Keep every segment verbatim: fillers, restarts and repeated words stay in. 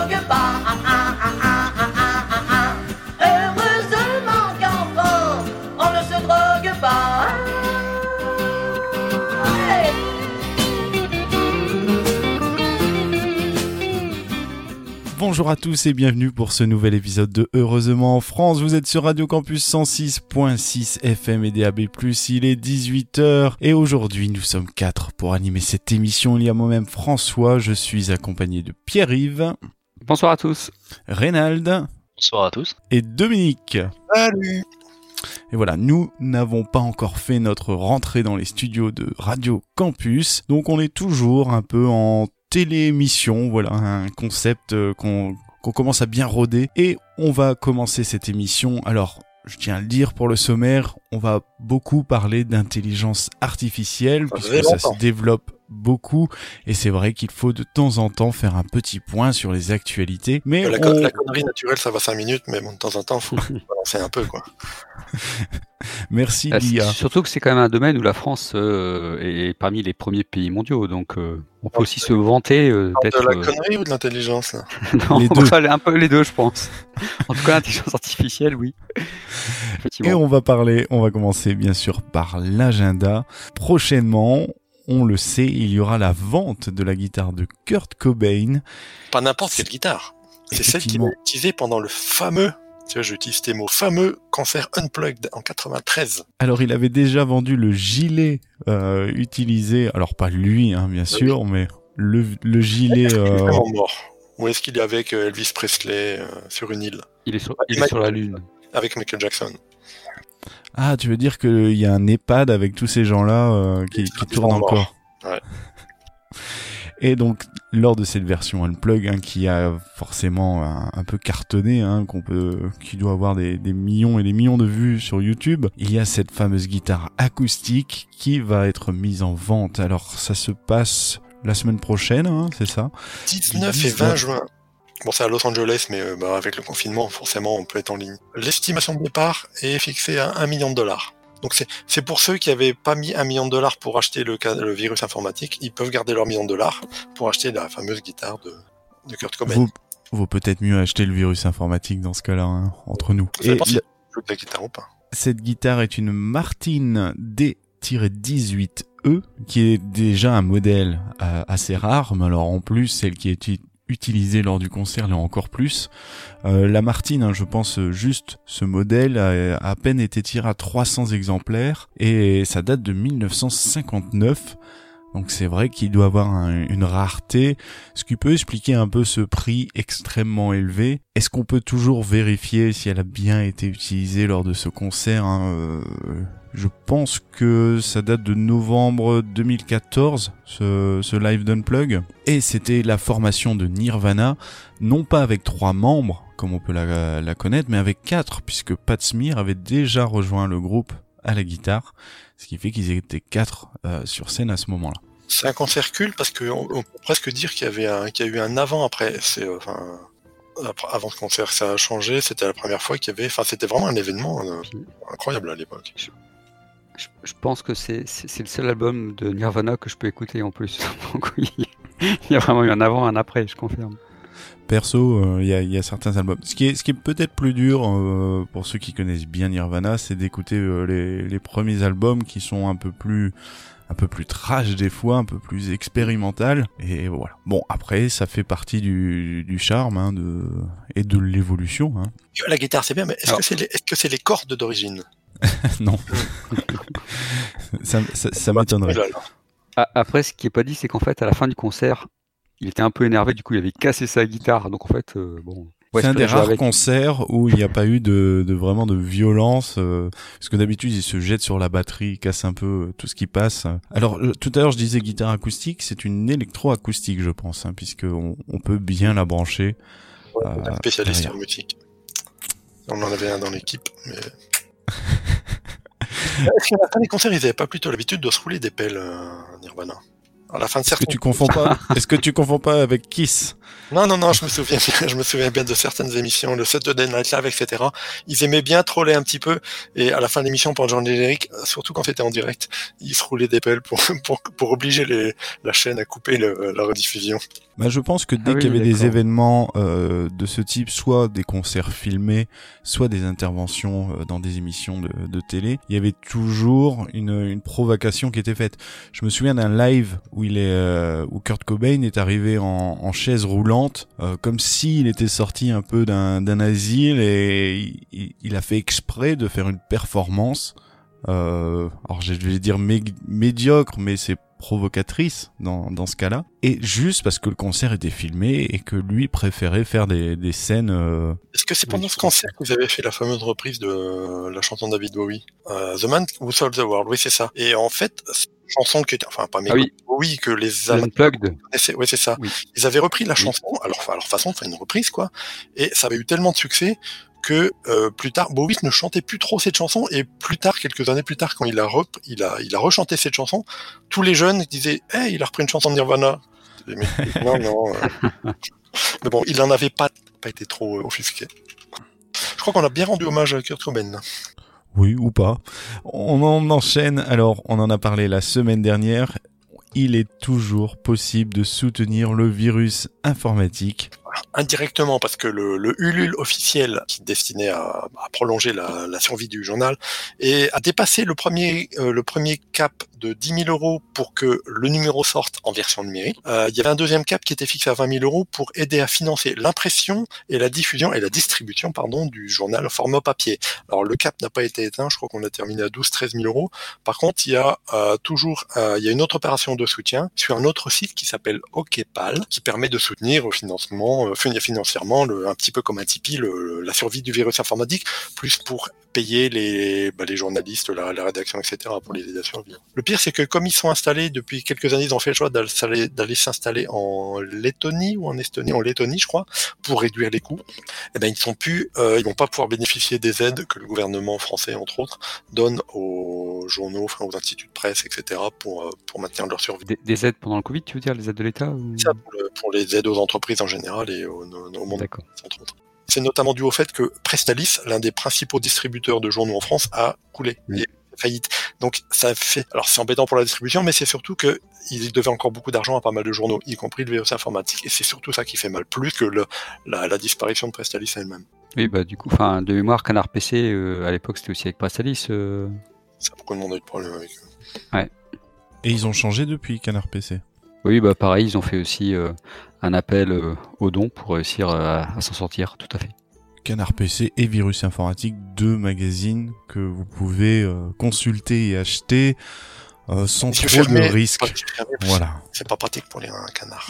drogue pas. Ah, ah, ah, ah, ah, ah, ah, ah. Heureusement qu'enfant, on ne se drogue pas. Hey. Bonjour à tous et bienvenue pour ce nouvel épisode de Heureusement en France. Vous êtes sur Radio Campus cent six point six F M et D A B plus, il est dix-huit heures et aujourd'hui nous sommes quatre pour animer cette émission. Il y a moi-même François, je suis accompagné de Pierre-Yves. Bonsoir à tous. Reynald. Bonsoir à tous. Et Dominique. Salut. Et voilà, nous n'avons pas encore fait notre rentrée dans les studios de Radio Campus, donc on est toujours un peu en télémission, voilà, un concept qu'on, qu'on commence à bien roder. Et on va commencer cette émission, alors je tiens à le dire pour le sommaire, on va beaucoup parler d'intelligence artificielle, ça puisque ça se développe beaucoup, et c'est vrai qu'il faut de temps en temps faire un petit point sur les actualités. Mais la, on... con- la connerie naturelle, ça va cinq minutes, mais bon, de temps en temps, faut balancer un peu, quoi. Merci Ah, l'I A. Surtout que c'est quand même un domaine où la France euh, est parmi les premiers pays mondiaux, donc euh, on peut aussi se vanter euh, d'être... De la euh... connerie ou de l'intelligence là Non, les deux. enfin, un peu les deux, je pense. En tout cas, l'intelligence artificielle, oui. Et on va parler, on va commencer bien sûr par l'agenda. Prochainement, on le sait, il y aura la vente de la guitare de Kurt Cobain. Pas n'importe quelle guitare. C'est celle qu'il a utilisée pendant le fameux, tu vois, j'utilise tes mots, fameux concert Unplugged en quatre-vingt-treize. Alors, il avait déjà vendu le gilet euh, utilisé, alors pas lui, hein, bien sûr, oui. mais le, le gilet... Est-ce qu'il euh... est vraiment mort ? Ou est-ce qu'il est avec Elvis Presley euh, sur une île ? Il est sur, il est sur la Lune. Avec Michael Jackson. Ah, tu veux dire qu'il y a un EHPAD avec tous ces gens-là euh, qui, qui tournent encore. Ouais. Et donc, lors de cette version Unplug, hein, qui a forcément un, un peu cartonné, hein, qu'on peut, qui doit avoir des, des millions et des millions de vues sur YouTube, il y a cette fameuse guitare acoustique qui va être mise en vente. Alors, ça se passe la semaine prochaine, hein, c'est ça ? dix-neuf et vingt juin. Bon, c'est à Los Angeles, mais euh, bah, avec le confinement, forcément, on peut être en ligne. L'estimation de départ est fixée à un million de dollars. Donc c'est, c'est pour ceux qui n'avaient pas mis un million de dollars pour acheter le, le virus informatique, ils peuvent garder leur million de dollars pour acheter la fameuse guitare de, de Kurt Cobain. Vaut, vaut peut-être mieux acheter le virus informatique dans ce cas-là, hein, entre nous. Ça dépend si tu joues de la guitare ou pas. Cette guitare est une Martin D dix-huit E, qui est déjà un modèle euh, assez rare, mais alors en plus, celle qui est utilisée lors du concert l'est encore plus. Euh, la Martin, hein, je pense juste, ce modèle a à peine été tiré à trois cents exemplaires, et ça date de dix-neuf cent cinquante-neuf. Donc c'est vrai qu'il doit avoir un, une rareté, ce qui peut expliquer un peu ce prix extrêmement élevé. Est-ce qu'on peut toujours vérifier si elle a bien été utilisée lors de ce concert, hein, euh, je pense que ça date de novembre deux mille quatorze, ce, ce live d'Unplug. Et c'était la formation de Nirvana, non pas avec trois membres, comme on peut la, la connaître, mais avec quatre, puisque Pat Smear avait déjà rejoint le groupe à la guitare, ce qui fait qu'ils étaient quatre euh, sur scène à ce moment-là. C'est un concert culte parce qu'on on peut presque dire qu'il y avait un, qu'il y a eu un avant-après. C'est, euh, enfin, avant ce concert, ça a changé. C'était la première fois qu'il y avait. Enfin, c'était vraiment un événement euh, incroyable à l'époque. Je, je, je pense que c'est, c'est, c'est le seul album de Nirvana que je peux écouter en plus. Donc oui, il y a vraiment eu un avant, un après, je confirme. Perso, il euh, y, y a certains albums. Ce qui est, ce qui est peut-être plus dur euh, pour ceux qui connaissent bien Nirvana, c'est d'écouter euh, les, les premiers albums qui sont un peu plus, un peu plus trash des fois, un peu plus expérimental. Et voilà. Bon, après, ça fait partie du, du charme, hein, de et de l'évolution. Hein. La guitare, c'est bien, mais est-ce Alors... que c'est les, est-ce que c'est les cordes d'origine ? Non. ça, ça, ça m'étonnerait. Après, ce qui est pas dit, c'est qu'en fait, à la fin du concert, il était un peu énervé, du coup il avait cassé sa guitare, donc en fait, euh, bon... Ouais, c'est un des rares avec... concerts où il n'y a pas eu de, de vraiment de violence, euh, parce que d'habitude il se jette sur la batterie, il casse un peu euh, tout ce qui passe. Alors euh, tout à l'heure je disais guitare acoustique, c'est une électro-acoustique je pense, hein, puisque on, on peut bien la brancher. Ouais, euh, un spécialiste derrière. En musique. On en avait un dans l'équipe, mais... Est-ce qu'à la fin des concerts ils n'avaient pas plutôt l'habitude de se rouler des pelles, euh, Nirvana ? À la fin de certains... Est-ce que tu confonds pas Est-ce que tu confonds pas avec Kiss ? Non, non, non, je me souviens bien, je me souviens bien de certaines émissions, le Saturday Night Live, et cetera. Ils aimaient bien troller un petit peu, et à la fin de l'émission, pendant le générique, surtout quand c'était en direct, ils se roulaient des pelles pour, pour, pour obliger les, la chaîne à couper le, la rediffusion. Bah, je pense que dès Ah oui, qu'il y avait des d'accord. événements euh, de ce type, soit des concerts filmés, soit des interventions euh, dans des émissions de, de télé, il y avait toujours une, une provocation qui était faite. Je me souviens d'un live où il est, euh, où Kurt Cobain est arrivé en, en chaise roulante, euh, comme s'il était sorti un peu d'un, d'un asile, et il, il a fait exprès de faire une performance. Euh, alors je vais dire mé- médiocre, mais c'est provocatrice dans dans ce cas-là, et juste parce que le concert était filmé et que lui préférait faire des des scènes. Euh... Est-ce que c'est pendant ce concert que vous avez fait la fameuse reprise de euh, la chanson de David Bowie, euh, The Man Who Sold the World? Oui, c'est ça. Et en fait, c'est une chanson qui était, enfin pas mes Ah oui. Bowie, que les Allemands Unplugged. connaissaient. Oui, c'est ça. Oui. Ils avaient repris la Oui. chanson, alors à leur façon, enfin une reprise quoi, et ça avait eu tellement de succès que euh, plus tard, Bowie ne chantait plus trop cette chanson, et plus tard, quelques années plus tard, quand il a rep, il a, il a rechanté cette chanson, tous les jeunes disaient, hey, il a repris une chanson de Nirvana. Mais, non, non. Euh... Mais bon, il en avait pas, pas été trop euh, offusqué. Je crois qu'on a bien rendu hommage à Kurt Cobain. Oui, ou pas. On en enchaîne. Alors, on en a parlé la semaine dernière. Il est toujours possible de soutenir le virus informatique. Indirectement, parce que le, le Ulule officiel, qui est destiné à, à prolonger la, la survie du journal, et a dépassé le premier, euh, le premier cap de dix mille euros pour que le numéro sorte en version numérique. Euh, il y avait un deuxième cap qui était fixé à vingt mille euros pour aider à financer l'impression et la diffusion et la distribution, pardon, du journal en format papier. Alors le cap n'a pas été éteint, je crois qu'on a terminé à douze à treize mille euros. Par contre, il y a euh, toujours, euh, il y a une autre opération de soutien sur un autre site qui s'appelle OKPAL, qui permet de soutenir au financement, euh, financièrement, le, un petit peu comme un Tipeee, le, la survie du virus informatique, plus pour payer les, bah, les journalistes, la, la rédaction, et cetera, pour les aider à survivre. Le pire, c'est que comme ils sont installés depuis quelques années, ils ont fait le choix d'aller, d'aller s'installer en Lettonie ou en Estonie, en Lettonie, je crois, pour réduire les coûts. Eh ben, ils sont plus, euh, ils vont pas pouvoir bénéficier des aides que le gouvernement français, entre autres, donne aux journaux, enfin, aux instituts de presse, et cetera, pour, pour maintenir leur survie. Des, des aides pendant le Covid, tu veux dire, les aides de l'État ou... Ça, pour, le, pour les aides aux entreprises en général et au, au monde, D'accord. entre autres. C'est notamment dû au fait que Prestalis, l'un des principaux distributeurs de journaux en France, a coulé oui. et faillite. Donc ça fait, alors c'est embêtant pour la distribution, mais c'est surtout que il devait encore beaucoup d'argent à pas mal de journaux, y compris le virus informatique, et c'est surtout ça qui fait mal, plus que le, la, la disparition de Prestalis elle-même. Oui, bah du coup, enfin, de mémoire, Canard P C, euh, à l'époque, c'était aussi avec Prestalis. Euh... Ça, beaucoup de monde a eu de problèmes avec eux. Ouais. Et ils ont changé depuis Canard P C. Oui, bah pareil, ils ont fait aussi euh, un appel euh, aux dons pour réussir euh, à, à s'en sortir, tout à fait. Canard P C et Virus Informatique, deux magazines que vous pouvez euh, consulter et acheter euh, sans trop fermé, de risques. Voilà. C'est pas pratique pour lire un canard.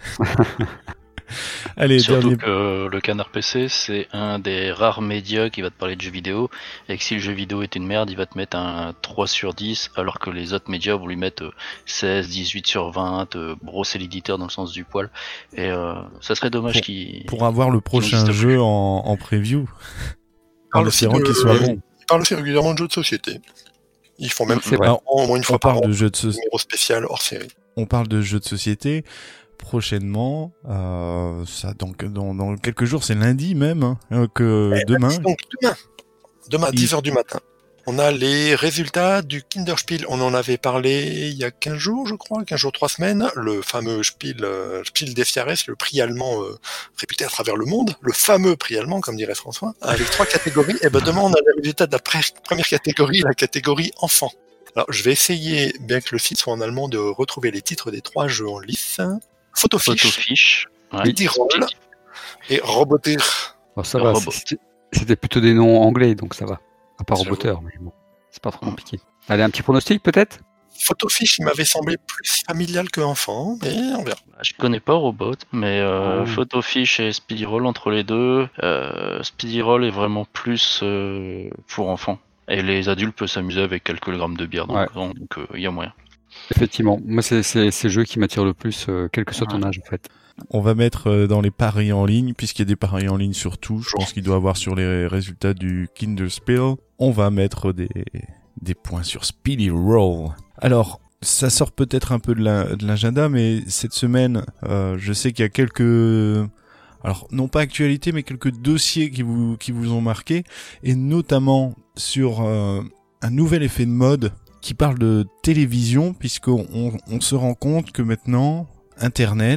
Allez, surtout dernier... que le Canard P C, c'est un des rares médias qui va te parler de jeux vidéo, et que si le jeu vidéo est une merde, il va te mettre un trois sur dix, alors que les autres médias vont lui mettre seize, dix-huit sur vingt, euh, brosser l'éditeur dans le sens du poil, et euh, ça serait dommage pour, qu'il... Pour avoir le prochain jeu en, en preview, en espérant qu'il soit bon. Ils parlent aussi régulièrement de jeux de société. Ils font même Alors, au moins une fois on par parle an de jeux de so- numéro spécial hors série. On parle de jeux de société. Prochainement, euh, ça donc dans, dans quelques jours, c'est lundi même, hein, que eh, demain. Donc demain, demain à il... dix heures du matin, on a les résultats du Kinderspiel. On en avait parlé il y a quinze jours, je crois, quinze jours, trois semaines. Le fameux Spiel, euh, Spiel des Jahres, le prix allemand euh, réputé à travers le monde, le fameux prix allemand, comme dirait François, avec trois catégories. Et ben demain, on a les résultats de la pre- première catégorie, la catégorie enfant. Alors, je vais essayer, bien que le site soit en allemand, de retrouver les titres des trois jeux en lice. Photofiche, Photofiche, ouais. Speedy-Roll et Robotir. Oh, ça va, c'était, c'était plutôt des noms anglais, donc ça va. À part Roboteur, mais bon, c'est pas trop compliqué. Allez, un petit pronostic peut-être ? Photofiche, il m'avait semblé plus familial que enfant, mais on verra. Je connais pas Robot, mais euh, oh. Photofiche et Speedy-Roll entre les deux, euh, Speedy-Roll est vraiment plus euh, pour enfants. Et les adultes peuvent s'amuser avec quelques grammes de bière, donc il ouais. donc, euh, y a moyen. Effectivement, moi c'est, c'est ces jeux qui m'attirent le plus, euh, quel que soit ton âge en fait. On va mettre euh, dans les paris en ligne, puisqu'il y a des paris en ligne sur tout, je pense qu'il doit y avoir sur les résultats du Kinderspiel, on va mettre des, des points sur Speedy-Roll. Alors, ça sort peut-être un peu de, la, de l'agenda, mais cette semaine, euh, je sais qu'il y a quelques... Alors, non pas actualités, mais quelques dossiers qui vous, qui vous ont marqué, et notamment sur euh, un nouvel effet de mode qui parle de télévision, puisqu'on on, on se rend compte que maintenant, Internet,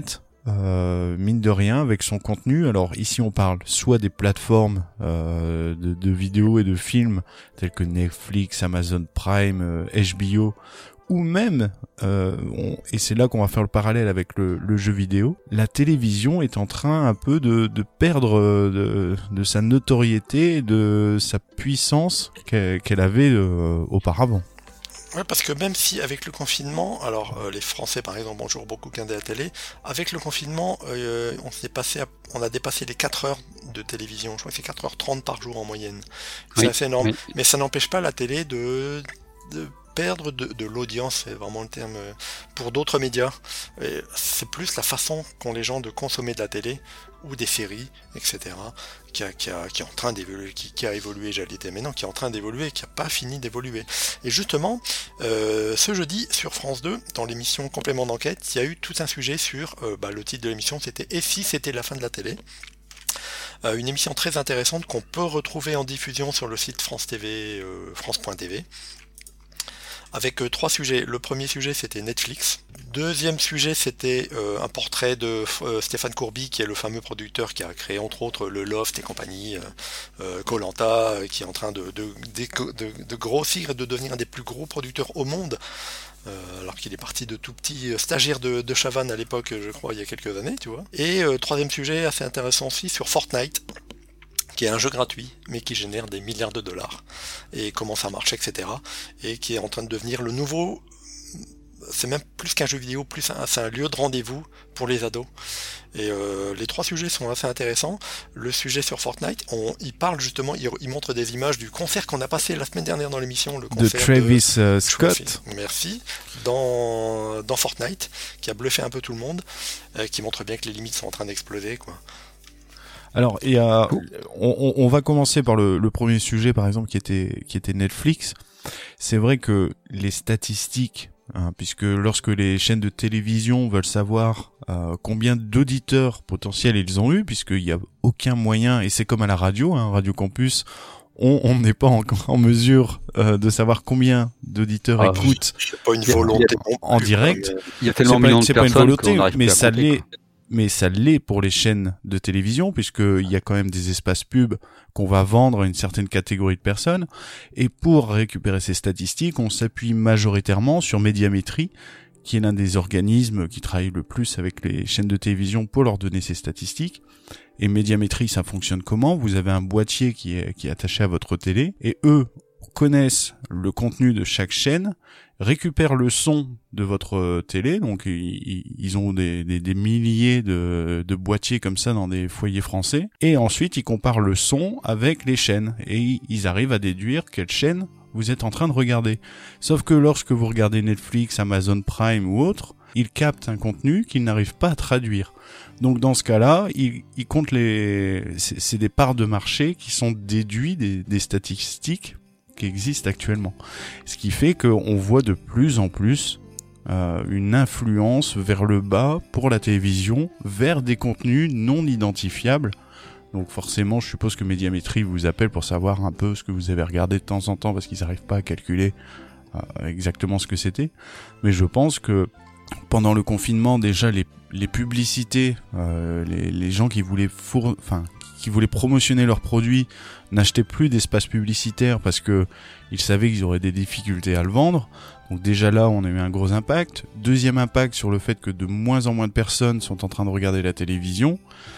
euh, mine de rien, avec son contenu. Alors ici, on parle soit des plateformes euh, de, de vidéos et de films tels que Netflix, Amazon Prime, euh, H B O, ou même, euh, on, et c'est là qu'on va faire le parallèle avec le, le jeu vidéo, la télévision est en train un peu de, de perdre de, de sa notoriété, de sa puissance qu'elle, qu'elle avait euh, auparavant. Ouais, parce que même si avec le confinement, alors euh, les Français par exemple ont toujours beaucoup regardé la télé, avec le confinement, euh, on s'est passé, à, on a dépassé les quatre heures de télévision. Je crois que c'est quatre heures trente par jour en moyenne. C'est Oui, assez énorme. oui. Mais ça n'empêche pas la télé de, de perdre de, de l'audience, c'est vraiment le terme, euh, pour d'autres médias. Et c'est plus la façon qu'ont les gens de consommer de la télé ou des séries, et cetera, qui, a, qui, a, qui est en train d'évoluer, qui, qui a évolué, j'allais dire, mais non, qui est en train d'évoluer, qui n'a pas fini d'évoluer. Et justement, euh, ce jeudi, sur France deux, dans l'émission Complément d'enquête, il y a eu tout un sujet sur, euh, bah, le titre de l'émission, c'était « Et si c'était la fin de la télé ?» euh, Une émission très intéressante qu'on peut retrouver en diffusion sur le site France T V, euh, France point T V. Avec euh, trois sujets. Le premier sujet, c'était Netflix. Deuxième sujet, c'était euh, un portrait de euh, Stéphane Courby, qui est le fameux producteur qui a créé entre autres le Loft et compagnie, Koh Lanta, euh, qui est en train de, de, de, de, de grossir et de devenir un des plus gros producteurs au monde, euh, alors qu'il est parti de tout petit stagiaire de, de Chavannes à l'époque, je crois, il y a quelques années, tu vois. Et euh, troisième sujet, assez intéressant aussi, sur Fortnite, qui est un jeu gratuit, mais qui génère des milliards de dollars, et comment ça marche, et cetera, et qui est en train de devenir le nouveau, c'est même plus qu'un jeu vidéo, plus un, c'est un lieu de rendez-vous pour les ados. Et euh, les trois sujets sont assez intéressants. Le sujet sur Fortnite, on, il parle justement, il, il montre des images du concert qu'on a passé la semaine dernière dans l'émission, le concert de Travis de, euh, Scott. Merci. Dans, dans Fortnite, qui a bluffé un peu tout le monde, euh, qui montre bien que les limites sont en train d'exploser, quoi. Alors, il y a, on, on va commencer par le, le premier sujet, par exemple, qui était, qui était Netflix. C'est vrai que les statistiques, hein, puisque lorsque les chaînes de télévision veulent savoir euh, combien d'auditeurs potentiels ils ont eu, puisqu'il n'y a aucun moyen, et c'est comme à la radio, hein, Radio Campus, on n'est pas encore en mesure euh, de savoir combien d'auditeurs ah, écoutent c'est pas une volonté en, en direct. Il y a tellement de millions de c'est personnes pas une volonté, qu'on mais plus à ça compter, l'est. quoi. Mais ça l'est pour les chaînes de télévision, puisqu'il y a quand même des espaces pubs qu'on va vendre à une certaine catégorie de personnes. Et pour récupérer ces statistiques, on s'appuie majoritairement sur Médiamétrie, qui est l'un des organismes qui travaille le plus avec les chaînes de télévision pour leur donner ces statistiques. Et Médiamétrie, ça fonctionne comment ? Vous avez un boîtier qui est, qui est attaché à votre télé, et eux connaissent le contenu de chaque chaîne, récupèrent le son de votre télé, donc ils, ils ont des, des, des milliers de, de boîtiers comme ça dans des foyers français, et ensuite ils comparent le son avec les chaînes, et ils arrivent à déduire quelle chaîne vous êtes en train de regarder. Sauf que lorsque vous regardez Netflix, Amazon Prime ou autre, ils captent un contenu qu'ils n'arrivent pas à traduire. Donc dans ce cas-là, ils, ils comptent les... C'est, c'est des parts de marché qui sont déduits des, des statistiques qui existent actuellement. Ce qui fait qu'on voit de plus en plus euh, une influence vers le bas pour la télévision, vers des contenus non identifiables. Donc forcément, je suppose que Médiamétrie vous appelle pour savoir un peu ce que vous avez regardé de temps en temps, parce qu'ils n'arrivent pas à calculer euh, exactement ce que c'était. Mais je pense que pendant le confinement, déjà, les, les publicités, euh, les, les gens qui voulaient four... enfin, qui voulaient promotionner leurs produits n'achetaient plus d'espace publicitaire parce que ils savaient qu'ils auraient des difficultés à le vendre. Donc déjà là, on a eu un gros impact. Deuxième impact sur le fait que de moins en moins de personnes sont en train de regarder la télévision.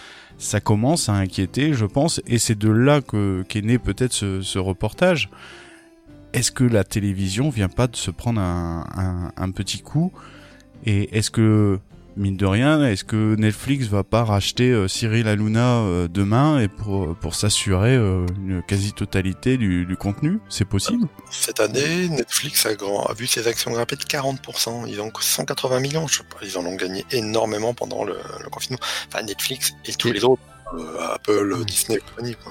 Ça commence à inquiéter, je pense, et c'est de là que, qu'est né peut-être ce, ce reportage. Est-ce que la télévision vient pas de se prendre un, un, un petit coup ? Et est-ce que, mine de rien, est-ce que Netflix va pas racheter euh, Cyril Hanouna euh, demain et pour, pour s'assurer euh, une quasi-totalité du, du contenu ? C'est possible ? Cette année, Netflix a, grand, a vu ses actions grimper de quarante pour cent. Ils ont cent quatre-vingts millions, je sais pas, ils en ont gagné énormément pendant le, le confinement. Enfin, Netflix et tous et... les autres, euh, Apple, mmh. Disney et compagnie, quoi.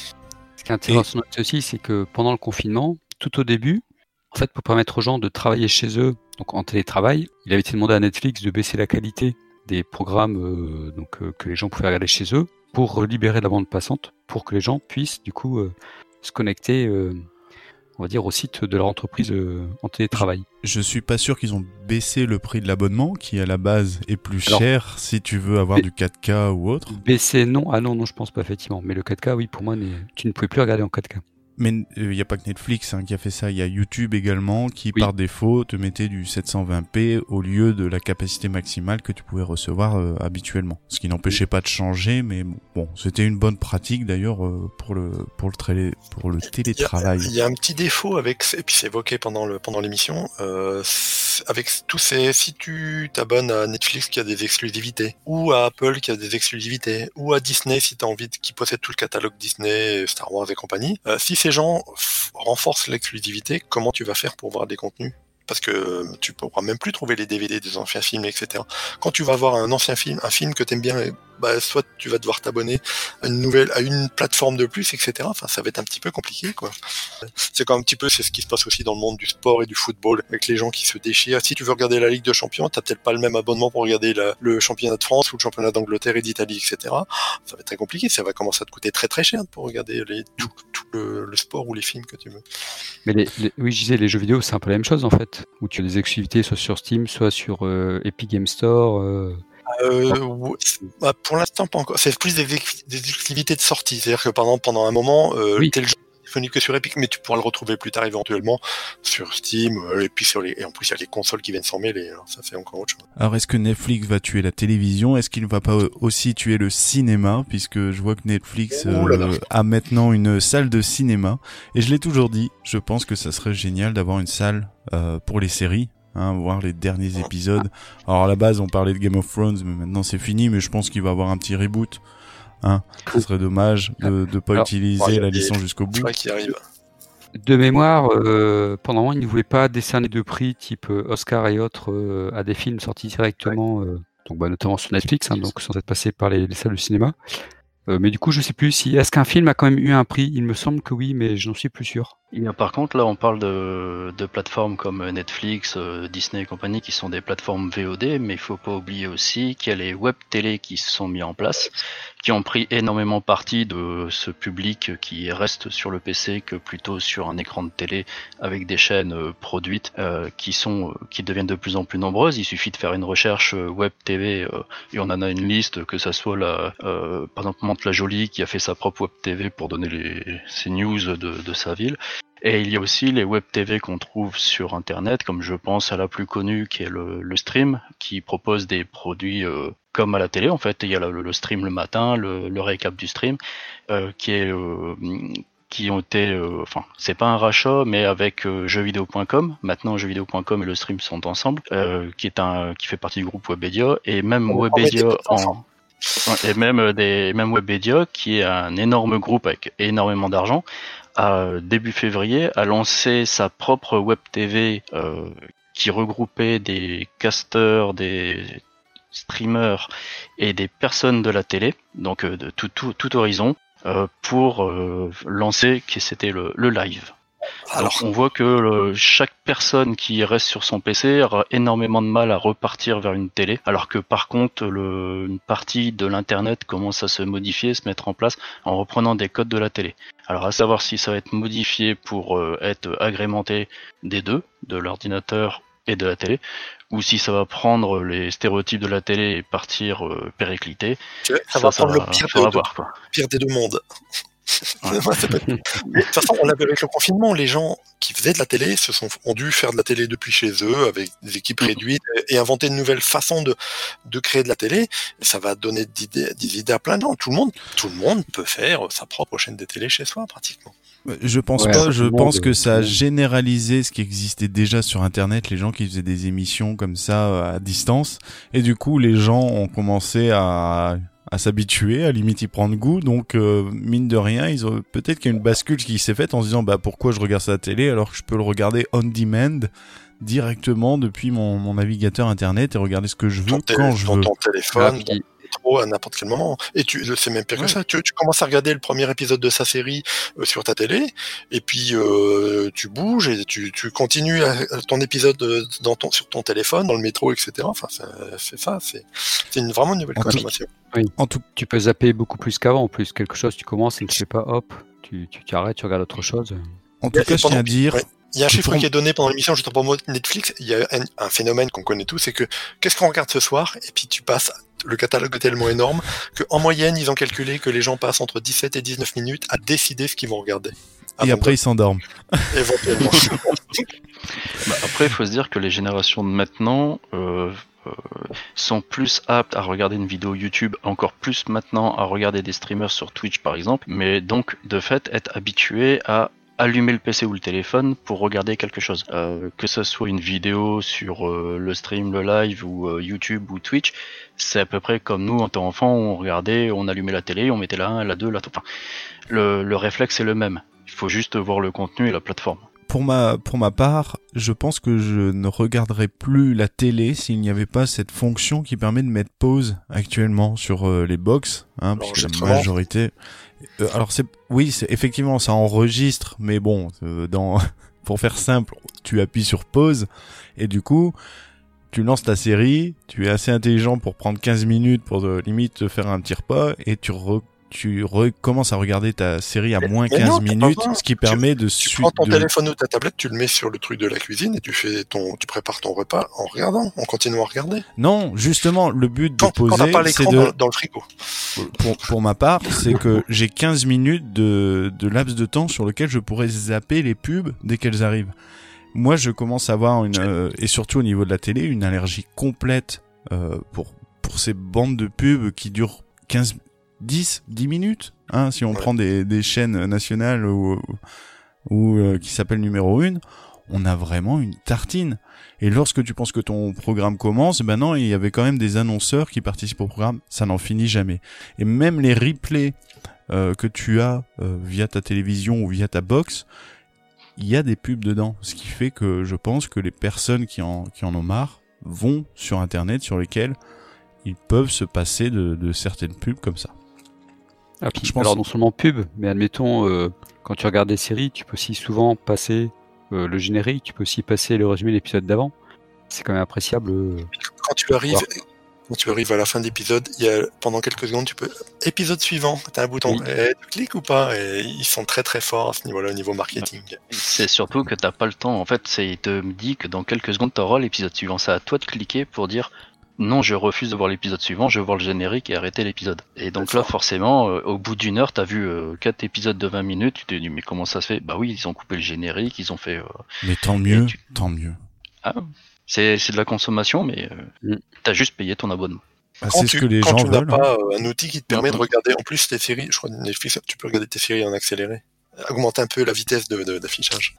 Ce qui est intéressant et... aussi, c'est que pendant le confinement, tout au début, en fait, pour permettre aux gens de travailler chez eux, donc en télétravail, il avait été demandé à Netflix de baisser la qualité des programmes euh, donc, euh, que les gens pouvaient regarder chez eux pour libérer la bande passante, pour que les gens puissent du coup euh, se connecter euh, on va dire, au site de leur entreprise euh, en télétravail. Je suis pas sûr qu'ils ont baissé le prix de l'abonnement, qui à la base est plus Alors, cher si tu veux avoir mais- du quatre K ou autre. Baisser, non. Ah non, non, je pense pas, effectivement. Mais le quatre K, oui, pour moi, n'est- tu ne pouvais plus regarder en quatre K. Mais il n'y a pas que Netflix hein, qui a fait ça, il y a YouTube également qui Oui. par défaut te mettait du sept cent vingt p au lieu de la capacité maximale que tu pouvais recevoir euh, habituellement. Ce qui n'empêchait pas de changer, mais bon, c'était une bonne pratique d'ailleurs euh, pour le pour le trélé- pour le télétravail. Il y a un petit défaut avec, et puis c'est évoqué pendant le pendant l'émission, euh, c'est- avec tous ces, si tu t'abonnes à Netflix qui a des exclusivités, ou à Apple qui a des exclusivités, ou à Disney si t'as envie de, qui possède tout le catalogue Disney, Star Wars et compagnie, euh, si ces gens f- renforcent l'exclusivité, comment tu vas faire pour voir des contenus? Parce que tu pourras même plus trouver les D V D des anciens films, et cetera. Quand tu vas voir un ancien film, un film que t'aimes bien, bah, soit tu vas devoir t'abonner à une nouvelle, à une plateforme de plus, et cetera. Enfin, ça va être un petit peu compliqué, quoi. C'est quand même un petit peu, c'est ce qui se passe aussi dans le monde du sport et du football, avec les gens qui se déchirent. Si tu veux regarder la Ligue de Champions, t'as peut-être pas le même abonnement pour regarder la- le championnat de France ou le championnat d'Angleterre et d'Italie, et cetera. Ça va être très compliqué. Ça va commencer à te coûter très très cher pour regarder les, tout, tout le, le sport ou les films que tu veux. Mais les, les- oui, je disais, les jeux vidéo, c'est un peu la même chose, en fait. Où tu as des exclusivités soit sur Steam, soit sur euh, Epic Game Store. euh, Euh, ouais, bah, pour l'instant, pas encore. C'est plus des, ex- des exclusivités de sortie. C'est-à-dire que pendant, pendant un moment, euh, Oui. tel jeu est disponible que sur Epic, mais tu pourras le retrouver plus tard éventuellement sur Steam, euh, et puis sur les, et en plus il y a les consoles qui viennent s'en mêler. Alors ça, c'est encore autre chose. Alors est-ce que Netflix va tuer la télévision? Est-ce qu'il ne va pas aussi tuer le cinéma? Puisque je vois que Netflix Ouh là là. euh, a maintenant une salle de cinéma. Et je l'ai toujours dit, je pense que ça serait génial d'avoir une salle euh, pour les séries. Hein, voir les derniers épisodes. Alors à la base on parlait de Game of Thrones, mais maintenant c'est fini. Mais je pense qu'il va y avoir un petit reboot. Hein, ce serait dommage de ne pas Alors, utiliser ouais, il y a la des- licence jusqu'au C'est bout. vrai qu'il arrive. De mémoire, euh, pendant un moment, ils ne voulaient pas décerner de prix type euh, Oscar et autres euh, à des films sortis directement, euh, donc bah, notamment sur Netflix, hein, donc sans être passé par les, les salles de cinéma. Euh, mais du coup, je sais plus si est-ce qu'un film a quand même eu un prix. Il me semble que oui, mais je n'en suis plus sûr. Et, euh, par contre, là, on parle de, de plateformes comme Netflix, euh, Disney et compagnie, qui sont des plateformes V O D, mais il faut pas oublier aussi qu'il y a les web télé qui se sont mis en place, qui ont pris énormément parti de ce public qui reste sur le P C que plutôt sur un écran de télé avec des chaînes euh, produites euh, qui sont, euh, qui deviennent de plus en plus nombreuses. Il suffit de faire une recherche euh, web T V euh, et on en a une liste, que ça soit la, euh, par exemple Mantes la Jolie qui a fait sa propre web T V pour donner les, ses news de, de sa ville. Et il y a aussi les web T V qu'on trouve sur Internet, comme je pense à la plus connue qui est le, le stream, qui propose des produits euh, comme à la télé en fait. Il y a le, le stream le matin, le, le récap du stream, euh, qui est euh, qui ont été, euh, enfin c'est pas un rachat, mais avec euh, jeuxvideo point com. Maintenant jeuxvideo point com et le stream sont ensemble, euh, qui est un qui fait partie du groupe Webedia et même On Webedia remet des en et même euh, des même Webedia qui est un énorme groupe avec énormément d'argent. À début février, a lancé sa propre web T V euh, qui regroupait des casteurs, des streamers et des personnes de la télé, donc euh, de tout, tout, tout horizon, euh, pour euh, lancer qui c'était le, le live. Alors, on voit que le, chaque personne qui reste sur son P C aura énormément de mal à repartir vers une télé, alors que par contre, le, une partie de l'internet commence à se modifier, se mettre en place en reprenant des codes de la télé. Alors, à savoir si ça va être modifié pour euh, être agrémenté des deux, de l'ordinateur et de la télé, ou si ça va prendre les stéréotypes de la télé et partir euh, péricliter. Ça, ça va prendre le pire, ça de, va voir, quoi. pire des deux mondes. Ouais, ça peut être... De toute façon, on l'a vu avec le confinement, les gens qui faisaient de la télé se sont, ont dû faire de la télé depuis chez eux, avec des équipes réduites, et inventer une nouvelle façon de, de créer de la télé. Et ça va donner d'idées, des idées à plein de gens. Tout le monde, tout le monde peut faire sa propre chaîne de télé chez soi, pratiquement. Je pense Ouais, pas, je tout le pense monde, que ça a tout le monde. généralisé ce qui existait déjà sur Internet, les gens qui faisaient des émissions comme ça à distance, et du coup les gens ont commencé à à s'habituer, à limite y prendre goût, donc euh, mine de rien, ils ont peut-être qu'il y a une bascule qui s'est faite en se disant bah pourquoi je regarde ça à la télé alors que je peux le regarder on demand directement depuis mon, mon navigateur internet et regarder ce que je veux Ton quand télé- je ton- veux. ton téléphone, Ah, puis- trop à n'importe quel moment. Et tu, c'est même pire que Ouais. ça. Tu, tu commences à regarder le premier épisode de sa série euh, sur ta télé, et puis euh, tu bouges et tu, tu continues à, à ton épisode euh, dans ton, sur ton téléphone, dans le métro, et cetera. Enfin, c'est, c'est ça. C'est, c'est une, vraiment une nouvelle En tout- consommation. En tout Tu peux zapper beaucoup plus qu'avant, en plus. Quelque chose, tu commences et ne fais pas, hop, tu, tu, tu arrêtes, tu regardes autre chose. En tout Et cas, je pendant- tiens à dire, ouais. Il y a un que chiffre pour- qui est donné pendant l'émission, juste pour moi, Netflix, il y a un, un phénomène qu'on connaît tous, c'est que qu'est-ce qu'on regarde ce soir, et puis tu passes, le catalogue est tellement énorme, qu'en moyenne, ils ont calculé que les gens passent entre dix-sept et dix-neuf minutes à décider ce qu'ils vont regarder. et Avant après de- ils s'endorment. éventuellement. Bah, après, il faut se dire que les générations de maintenant euh, euh, sont plus aptes à regarder une vidéo YouTube, encore plus maintenant à regarder des streamers sur Twitch par exemple, mais donc de fait être habitués à allumer le P C ou le téléphone pour regarder quelque chose. Euh, que ce soit une vidéo sur euh, le stream, le live ou euh, YouTube ou Twitch, c'est à peu près comme nous en tant qu'enfant, on regardait, on allumait la télé, on mettait la un, la deux, la trois. Enfin, le, le réflexe est le même. Il faut juste voir le contenu et la plateforme. Pour ma, pour ma part, je pense que je ne regarderais plus la télé s'il n'y avait pas cette fonction qui permet de mettre pause actuellement sur euh, les box, hein, puisque la L'enregistrement. majorité. Euh, alors c'est, oui, c'est effectivement ça enregistre, mais bon, euh, dans, pour faire simple, tu appuies sur pause et du coup, tu lances ta série, tu es assez intelligent pour prendre quinze minutes pour euh, limite te faire un petit repas et tu re, tu recommences à regarder ta série à Mais- moins mais quinze non, t'as pas minutes, besoin. ce qui permet de Tu suivre. prends ton téléphone ou ta tablette, tu le mets sur le truc de la cuisine et tu fais ton, tu prépares ton repas en regardant, en continuant à regarder. Non, justement, le but de Quand, quand poser, t'as pas c'est l'écran de, dans, dans le frigo. pour, pour ma part, c'est que j'ai quinze minutes de, de laps de temps sur lequel je pourrais zapper les pubs dès qu'elles arrivent. Moi, je commence à avoir une, euh, et surtout au niveau de la télé, une allergie complète euh, pour pour ces bandes de pubs qui durent quinze, dix, dix minutes. Hein, si on Ouais. prend des, des chaînes nationales ou, ou euh, qui s'appellent numéro une, on a vraiment une tartine. Et lorsque tu penses que ton programme commence, ben non, il y avait quand même des annonceurs qui participent au programme. Ça n'en finit jamais. Et même les replays euh, que tu as euh, via ta télévision ou via ta box, il y a des pubs dedans. Ce qui fait que je pense que les personnes qui en, qui en ont marre vont sur Internet sur lesquelles ils peuvent se passer de, de certaines pubs comme ça. Ah, puis, Je pense- alors non seulement pub, mais admettons, euh, quand tu regardes des séries, tu peux aussi souvent passer euh, le générique, tu peux aussi passer le résumé de l'épisode d'avant. C'est quand même appréciable. euh. Quand tu arrives, quand tu arrives à la fin d'épisode, il y a, pendant quelques secondes, tu peux, épisode suivant, t'as un bouton, Oui. et tu cliques ou pas, et ils sont très très forts à ce niveau-là, au niveau marketing. C'est surtout que t'as pas le temps. En fait, c'est, il te dit que dans quelques secondes, t'auras l'épisode suivant. C'est à toi de cliquer pour dire non, je refuse de voir l'épisode suivant, je veux voir le générique et arrêter l'épisode. Et donc là, forcément, euh, au bout d'une heure, t'as vu euh, quatre épisodes de vingt minutes, tu t'es dit mais comment ça se fait? Bah oui, ils ont coupé le générique, ils ont fait. euh, Mais tant mieux, tu- tant mieux. Ah, c'est, c'est de la consommation, mais euh, Mm. t'as juste payé ton abonnement. Bah, Quand c'est tu, ce que les quand gens tu n'as veulent. hein. pas euh, un outil qui te permet Non. de regarder en plus tes séries, je crois que Netflix, tu peux regarder tes séries en accéléré. Augmenter un peu la vitesse de, de- d'affichage.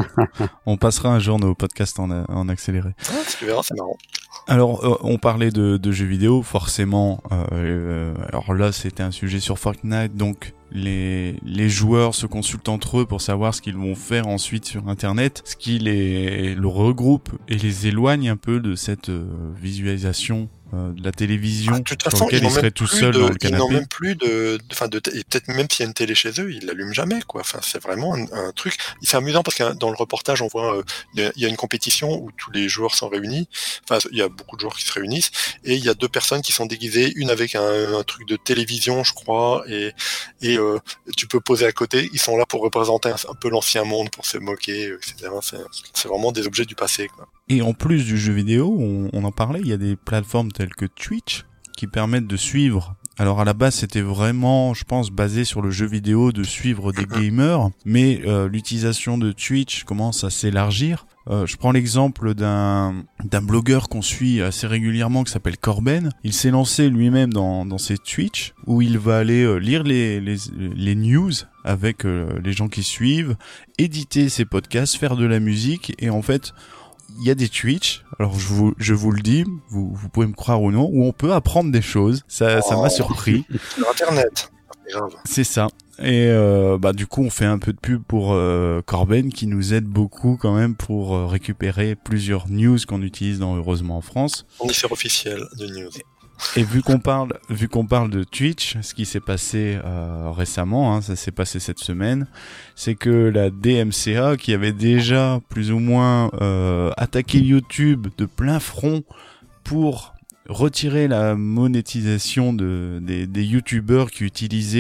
On passera un jour nos podcasts en, en accéléré. Ah, tu verras, c'est marrant. Alors, euh, on parlait de, de jeux vidéo, forcément. Euh, euh, alors là, c'était un sujet sur Fortnite, donc les les joueurs se consultent entre eux pour savoir ce qu'ils vont faire ensuite sur Internet, ce qui les le regroupe et les éloigne un peu de cette euh, visualisation euh, de la télévision Ah, de toute sur façon, lequel ils ils n'ont seraient même tout plus seuls de, dans le ils n'ont canapé. même plus de, enfin de, et peut-être même s'il y a une télé chez eux, ils l'allument jamais, quoi. Enfin, c'est vraiment un, un truc. C'est amusant parce que dans le reportage, on voit, euh, il y a- il y a une compétition où tous les joueurs sont réunis. Enfin, il y a beaucoup de joueurs qui se réunissent et il y a deux personnes qui sont déguisées, une avec un, un truc de télévision, je crois, et et euh, tu peux poser à côté. Ils sont là pour représenter un, un peu l'ancien monde, pour se moquer, et cetera. C'est, c'est vraiment des objets du passé, quoi. Et en plus du jeu vidéo, on, on en parlait, il y a des plateformes telles que Twitch qui permettent de suivre. Alors à la base, c'était vraiment, je pense, basé sur le jeu vidéo, de suivre des gamers, mais euh, l'utilisation de Twitch commence à s'élargir. Euh, je prends l'exemple d'un d'un blogueur qu'on suit assez régulièrement qui s'appelle Corben. Il s'est lancé lui-même dans dans ses Twitch où il va aller euh, lire les les les news avec euh, les gens qui suivent, éditer ses podcasts, faire de la musique et en fait il y a des Twitch, alors je vous, je vous le dis, vous, vous pouvez me croire ou non, où on peut apprendre des choses. Ça, ça m'a Oh. surpris. Sur Internet. C'est grave. C'est ça. Et euh, bah du coup, on fait un peu de pub pour euh, Corben qui nous aide beaucoup quand même pour euh, récupérer plusieurs news qu'on utilise dans Heureusement en France. Fournisseur officiel de news. Et vu qu'on parle, vu qu'on parle de Twitch, ce qui s'est passé euh, récemment, hein, ça s'est passé cette semaine, c'est que la D M C A, qui avait déjà plus ou moins euh, attaqué YouTube de plein front pour retirer la monétisation de, des, des YouTubeurs qui utilisaient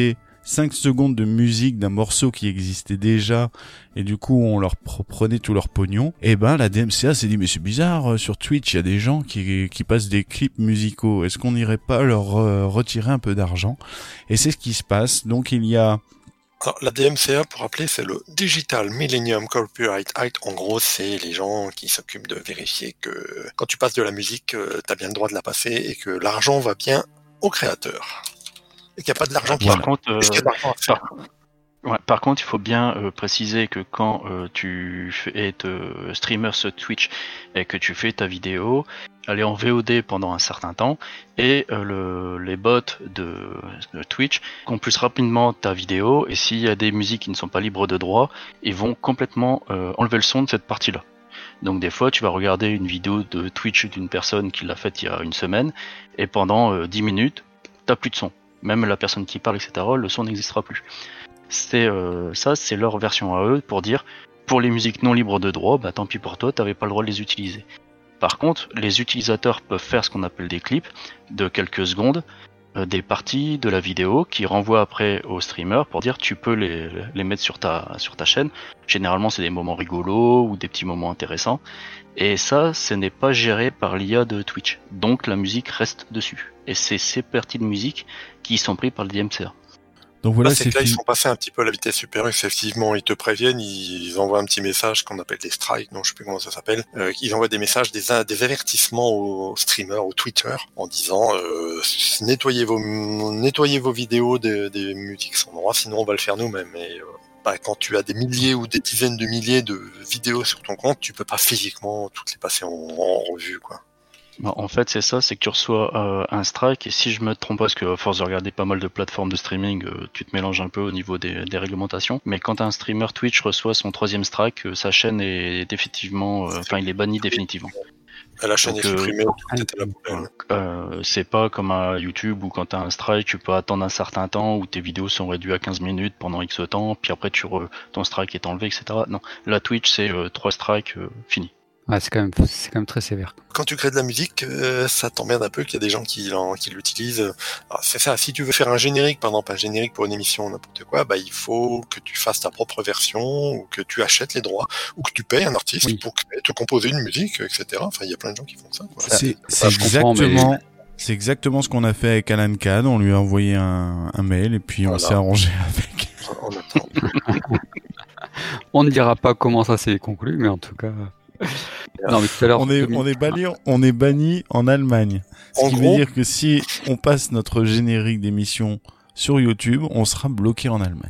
cinq secondes de musique d'un morceau qui existait déjà, et du coup on leur prenait tout leur pognon, et ben la D M C A s'est dit mais c'est bizarre, sur Twitch il y a des gens qui, qui passent des clips musicaux, est-ce qu'on n'irait pas leur euh, retirer un peu d'argent? Et c'est ce qui se passe. Donc il y a Alors, la D M C A, pour rappeler, c'est le Digital Millennium Copyright Act. En gros, c'est les gens qui s'occupent de vérifier que quand tu passes de la musique, euh, t'as bien le droit de la passer et que l'argent va bien au créateur. Et qu'il n'y a pas de l'argent qui Par va. contre, euh, Est-ce qu'il y a de l'argent à faire par, ouais, par contre, il faut bien euh, préciser que quand euh, tu fais être euh, streamer sur Twitch et que tu fais ta vidéo, elle est en V O D pendant un certain temps et euh, le, les bots de, de Twitch compulsent rapidement ta vidéo et s'il y a des musiques qui ne sont pas libres de droit, ils vont complètement euh, enlever le son de cette partie-là. Donc des fois, tu vas regarder une vidéo de Twitch d'une personne qui l'a faite il y a une semaine et pendant euh, dix minutes, t'as plus de son. Même la personne qui parle, et cetera, le son n'existera plus. C'est euh, ça, c'est leur version à eux pour dire pour les musiques non libres de droit, bah tant pis pour toi, t'avais pas le droit de les utiliser. Par contre, les utilisateurs peuvent faire ce qu'on appelle des clips de quelques secondes, euh, des parties de la vidéo qui renvoient après au streamer pour dire tu peux les, les mettre sur ta, sur ta chaîne. Généralement, c'est des moments rigolos ou des petits moments intéressants. Et ça, ce n'est pas géré par l'I A de Twitch. Donc la musique reste dessus. Et c'est ces parties de musique qui sont prises par le D M C A. donc voilà, Là, c'est c'est que là, ils fini. sont passés un petit peu à la vitesse supérieure. Effectivement, ils te préviennent, ils envoient un petit message qu'on appelle des strikes, non, je sais plus comment ça s'appelle. Euh, ils envoient des messages, des, des avertissements aux streamers, aux tweeters, en disant euh, nettoyez vos nettoyez vos vidéos des, des musiques sans droit, sinon on va le faire nous-mêmes. Et euh, bah, quand tu as des milliers ou des dizaines de milliers de vidéos sur ton compte, tu peux pas physiquement toutes les passer en, en revue, quoi. Bah, en fait, c'est ça, c'est que tu reçois euh, un strike, et si je me trompe pas, parce que à force de regarder pas mal de plateformes de streaming, euh, tu te mélanges un peu au niveau des, des réglementations, mais quand un streamer Twitch reçoit son troisième strike, euh, sa chaîne est définitivement, enfin, euh, il est banni définitivement. La chaîne Donc, est supprimée, euh, tout était la poubelle. Euh, c'est pas comme à YouTube où quand t'as un strike, tu peux attendre un certain temps, où tes vidéos sont réduites à quinze minutes pendant X temps, puis après tu re... ton strike est enlevé, et cetera. Non, la Twitch, c'est euh, trois strikes, euh, fini. Ouais, c'est quand même, c'est quand même très sévère. Quand tu crées de la musique, euh, ça t'emmerde un peu qu'il y a des gens qui, qui l'utilisent. Alors, c'est ça, si tu veux faire un générique, par exemple un générique pour une émission, n'importe quoi, bah il faut que tu fasses ta propre version, ou que tu achètes les droits, ou que tu payes un artiste Oui. pour créer, te composer une musique, et cetera. Enfin, il y a plein de gens qui font ça, quoi. C'est, Ça, c'est je comprends, exactement, mais- c'est exactement ce qu'on a fait avec Alan Cad. On lui a envoyé un, un mail et puis on Voilà. s'est arrangé avec. En même temps. On ne dira pas comment ça s'est conclu, mais en tout cas. Non, mais tout à l'heure. On est, Dominique- on est banni, on est banni en Allemagne. Ce En qui gros- veut dire que si on passe notre générique d'émission sur YouTube, on sera bloqué en Allemagne.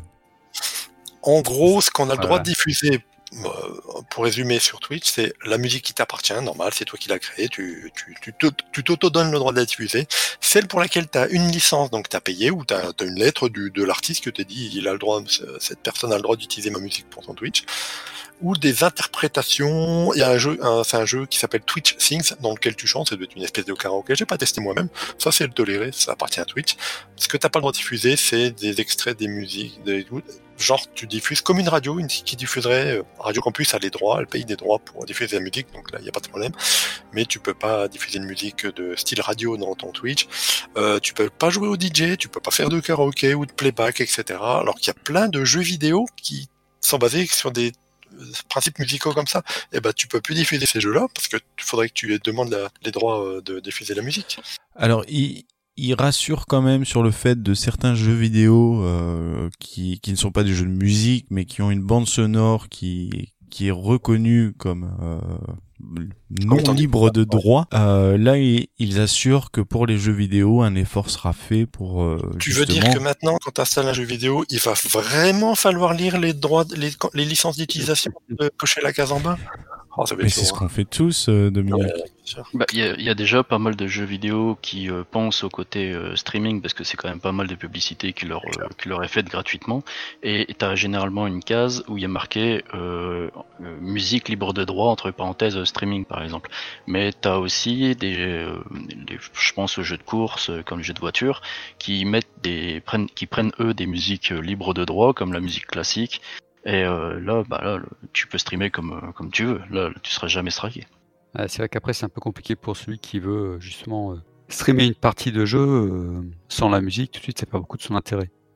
En gros, ce qu'on a le Voilà. droit de diffuser, euh, pour résumer sur Twitch, c'est la musique qui t'appartient, normal, c'est toi qui l'as créée, tu, tu, tu, t'auto- tu t'auto-donnes le droit de la diffuser. Celle pour laquelle tu as une licence, donc tu as payé, ou tu as une lettre du, de l'artiste que t'es dit, il a le droit, cette personne a le droit d'utiliser ma musique pour son Twitch. Ou des interprétations. Il y a un jeu, un, c'est un jeu qui s'appelle Twitch Sings, dans lequel tu chantes, ça doit être une espèce de karaoké. J'ai pas testé moi-même. Ça, c'est le toléré, ça appartient à Twitch. Ce que t'as pas le droit de diffuser, c'est des extraits des musiques, des, genre, tu diffuses comme une radio, une qui diffuserait, euh, Radio Campus a les droits, elle paye des droits pour diffuser la musique, donc là, il y a pas de problème. Mais tu peux pas diffuser une musique de style radio dans ton Twitch. Euh, tu peux pas jouer au D J, tu peux pas faire de karaoké ou de playback, et cetera. Alors qu'il y a plein de jeux vidéo qui sont basés sur des principes musicaux comme ça, et ben tu peux plus diffuser ces jeux-là parce que il faudrait que tu demandes la, les droits de diffuser la musique. Alors, il, il rassure quand même sur le fait de certains jeux vidéo euh, qui, qui ne sont pas des jeux de musique, mais qui ont une bande sonore qui, qui est reconnue comme euh, non étant libre de droit. Euh, là, ils, ils assurent que pour les jeux vidéo, un effort sera fait pour euh, Tu veux justement... dire que maintenant, quand tu installes un jeu vidéo, il va vraiment falloir lire les droits, les, les licences d'utilisation, de cocher la case en bas? Oh, ça va Mais être c'est lourd, ce hein. qu'on fait tous, euh, Dominique. Ouais, bien sûr. Bah, il y, a- il y a déjà pas mal de jeux vidéo qui euh, pensent au côté euh, streaming parce que c'est quand même pas mal de publicités qui leur, euh, qui leur est faite gratuitement. Et tu as généralement une case où il y a marqué euh, euh, musique libre de droit, entre parenthèses euh, streaming par exemple. Mais tu as aussi des, euh, des, je pense aux jeux de course euh, comme les jeux de voiture qui mettent des prennent, qui prennent eux des musiques euh, libres de droit comme la musique classique. Et euh, là, bah là, le- tu peux streamer comme, euh, comme tu veux. Là, tu seras jamais striké. Ah, c'est vrai qu'après, c'est un peu compliqué pour celui qui veut euh, justement euh, streamer une partie de jeu euh, sans la musique. Tout de suite, c'est pas beaucoup de son intérêt.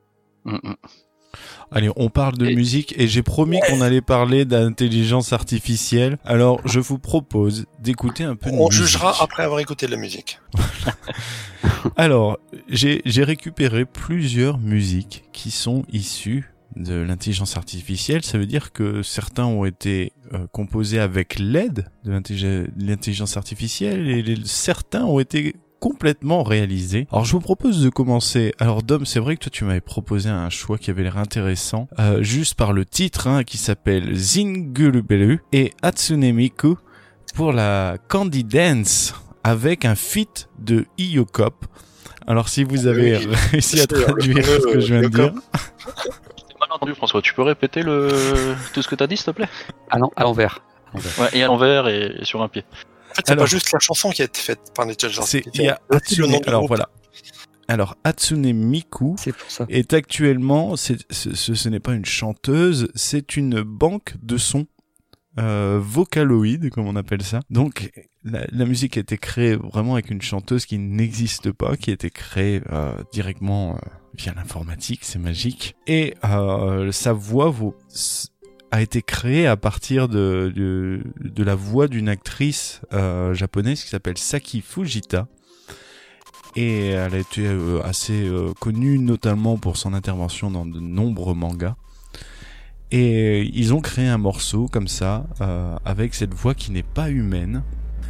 Mm-mm. Allez, on parle de Et- musique et j'ai promis qu'on allait parler d'intelligence artificielle. Alors, je vous propose d'écouter un peu de On musique. jugera après avoir écouté de la musique. Alors, j'ai j'ai récupéré plusieurs musiques qui sont issues de l'intelligence artificielle. Ça veut dire que certains ont été euh, composés avec l'aide de l'intellig- l'intelligence artificielle et les- certains ont été complètement réalisés. Alors je vous propose de commencer. Alors Dom, c'est vrai que toi tu m'avais proposé un choix qui avait l'air intéressant, euh, juste par le titre, hein, qui s'appelle Zingulubelu et Hatsune Miku pour la Candy Dance avec un feat de Iyokop. Alors si vous avez Oui, réussi à c'est le traduire fameux, ce que je viens de dire. Iyokop. J'ai mal entendu, François. Tu peux répéter le... tout ce que t'as dit, s'il te plaît? À l'en- à l'envers. À l'envers. Ouais, et à l'envers et sur un pied. En fait, c'est Alors- pas juste la chanson qui a été faite par l'intelligence C'est il y artificielle. a C'est aussi le Hatsune. nom du Alors groupe. voilà. Alors Hatsune Miku C'est pour ça. est actuellement, c'est, ce, ce, ce n'est pas une chanteuse, c'est une banque de sons euh, vocaloïdes, comme on appelle ça. Donc la, la musique a été créée vraiment avec une chanteuse qui n'existe pas, qui a été créée euh, directement euh, via l'informatique, c'est magique. Et euh, sa voix vaut, a été créée à partir de, de, de la voix d'une actrice euh, japonaise qui s'appelle Saki Fujita. Et elle a été euh, assez euh, connue notamment pour son intervention dans de nombreux mangas. Et euh, ils ont créé un morceau comme ça, euh, avec cette voix qui n'est pas humaine.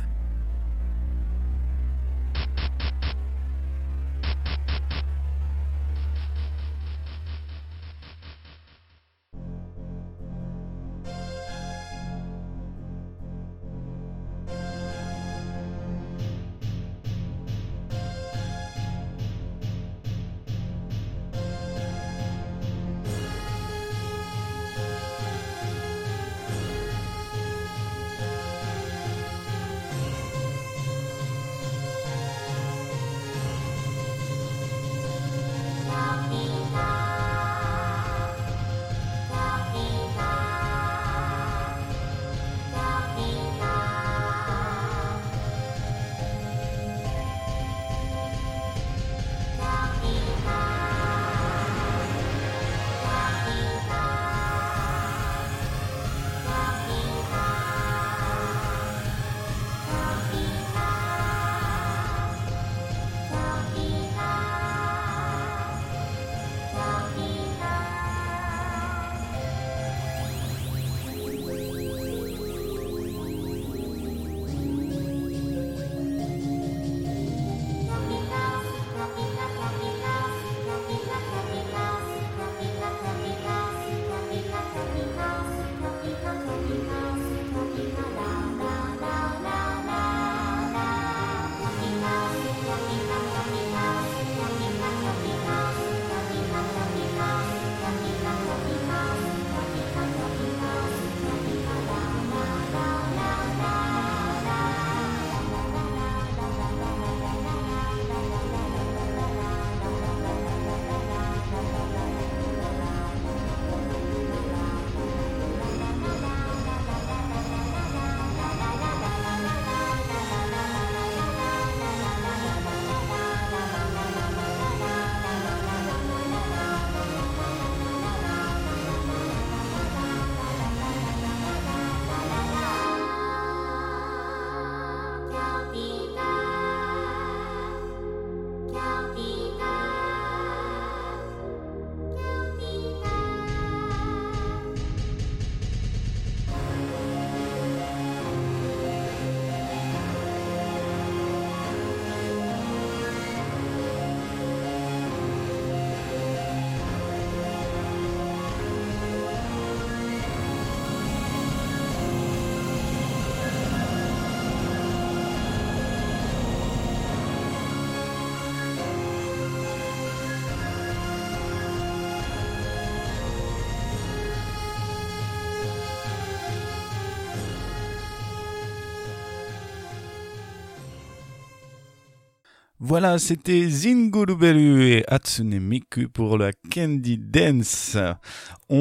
Voilà, c'était Zingulubelu et Hatsune Miku pour la Candy Dance. On,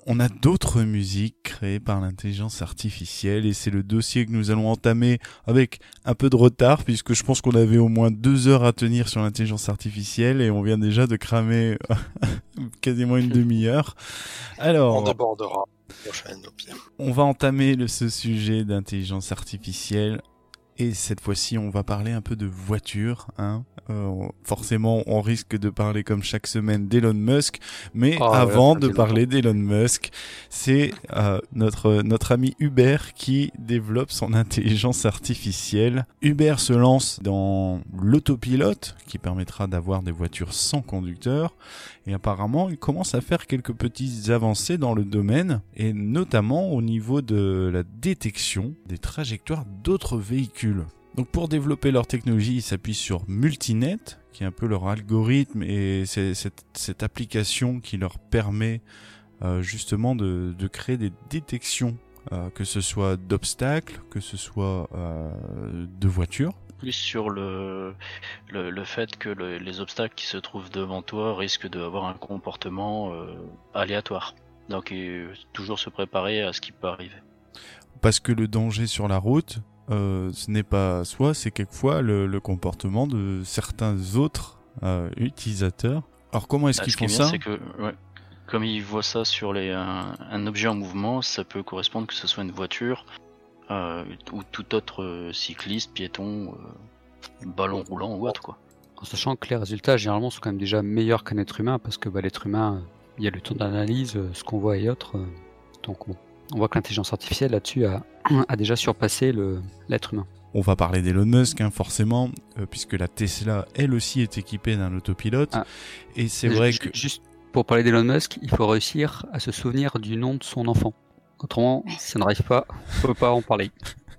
on a d'autres musiques créées par l'intelligence artificielle et c'est le dossier que nous allons entamer avec un peu de retard puisque je pense qu'on avait au moins deux heures à tenir sur l'intelligence artificielle et on vient déjà de cramer quasiment une demi-heure. Alors, on débordera. Prochaine, au pire. On va entamer le, ce sujet d'intelligence artificielle. Et cette fois-ci, on va parler un peu de voitures. Hein. Euh, forcément, on risque de parler comme chaque semaine d'Elon Musk. Mais oh, avant ouais, de parler d'Elon Musk, c'est euh, notre notre ami Uber qui développe son intelligence artificielle. Uber se lance dans l'autopilote, qui permettra d'avoir des voitures sans conducteur. Et apparemment, il commence à faire quelques petites avancées dans le domaine, et notamment au niveau de la détection des trajectoires d'autres véhicules. Donc pour développer leur technologie, ils s'appuient sur Multinet, qui est un peu leur algorithme, et c'est cette, cette application qui leur permet euh, justement de, de créer des détections, euh, que ce soit d'obstacles, que ce soit euh, de voitures. Plus sur le, le, le fait que le, les obstacles qui se trouvent devant toi risquent d'avoir un comportement euh, aléatoire. Donc euh, toujours se préparer à ce qui peut arriver. Parce que le danger sur la route, euh, ce n'est pas soi, c'est quelquefois le, le comportement de certains autres euh, utilisateurs. Alors comment est-ce Ah, qu'ils ce qui font est bien, ça c'est que, ouais, comme ils voient ça sur les, un, un objet en mouvement, ça peut correspondre que ce soit une voiture, Euh, ou tout autre euh, cycliste, piéton, euh, ballon roulant ou autre quoi. En sachant que les résultats généralement sont quand même déjà meilleurs qu'un être humain parce que bah, l'être humain, il y a le temps d'analyse, euh, ce qu'on voit et autres. Euh, donc bon, on voit que l'intelligence artificielle là-dessus a, a déjà surpassé le, l'être humain. On va parler d'Elon Musk, hein, forcément, euh, puisque la Tesla, elle aussi, est équipée d'un autopilote. Ah. Et c'est J- vrai j- que... Juste pour parler d'Elon Musk, il faut réussir à se souvenir du nom de son enfant. Autrement, ça n'arrive pas, on peut pas en parler.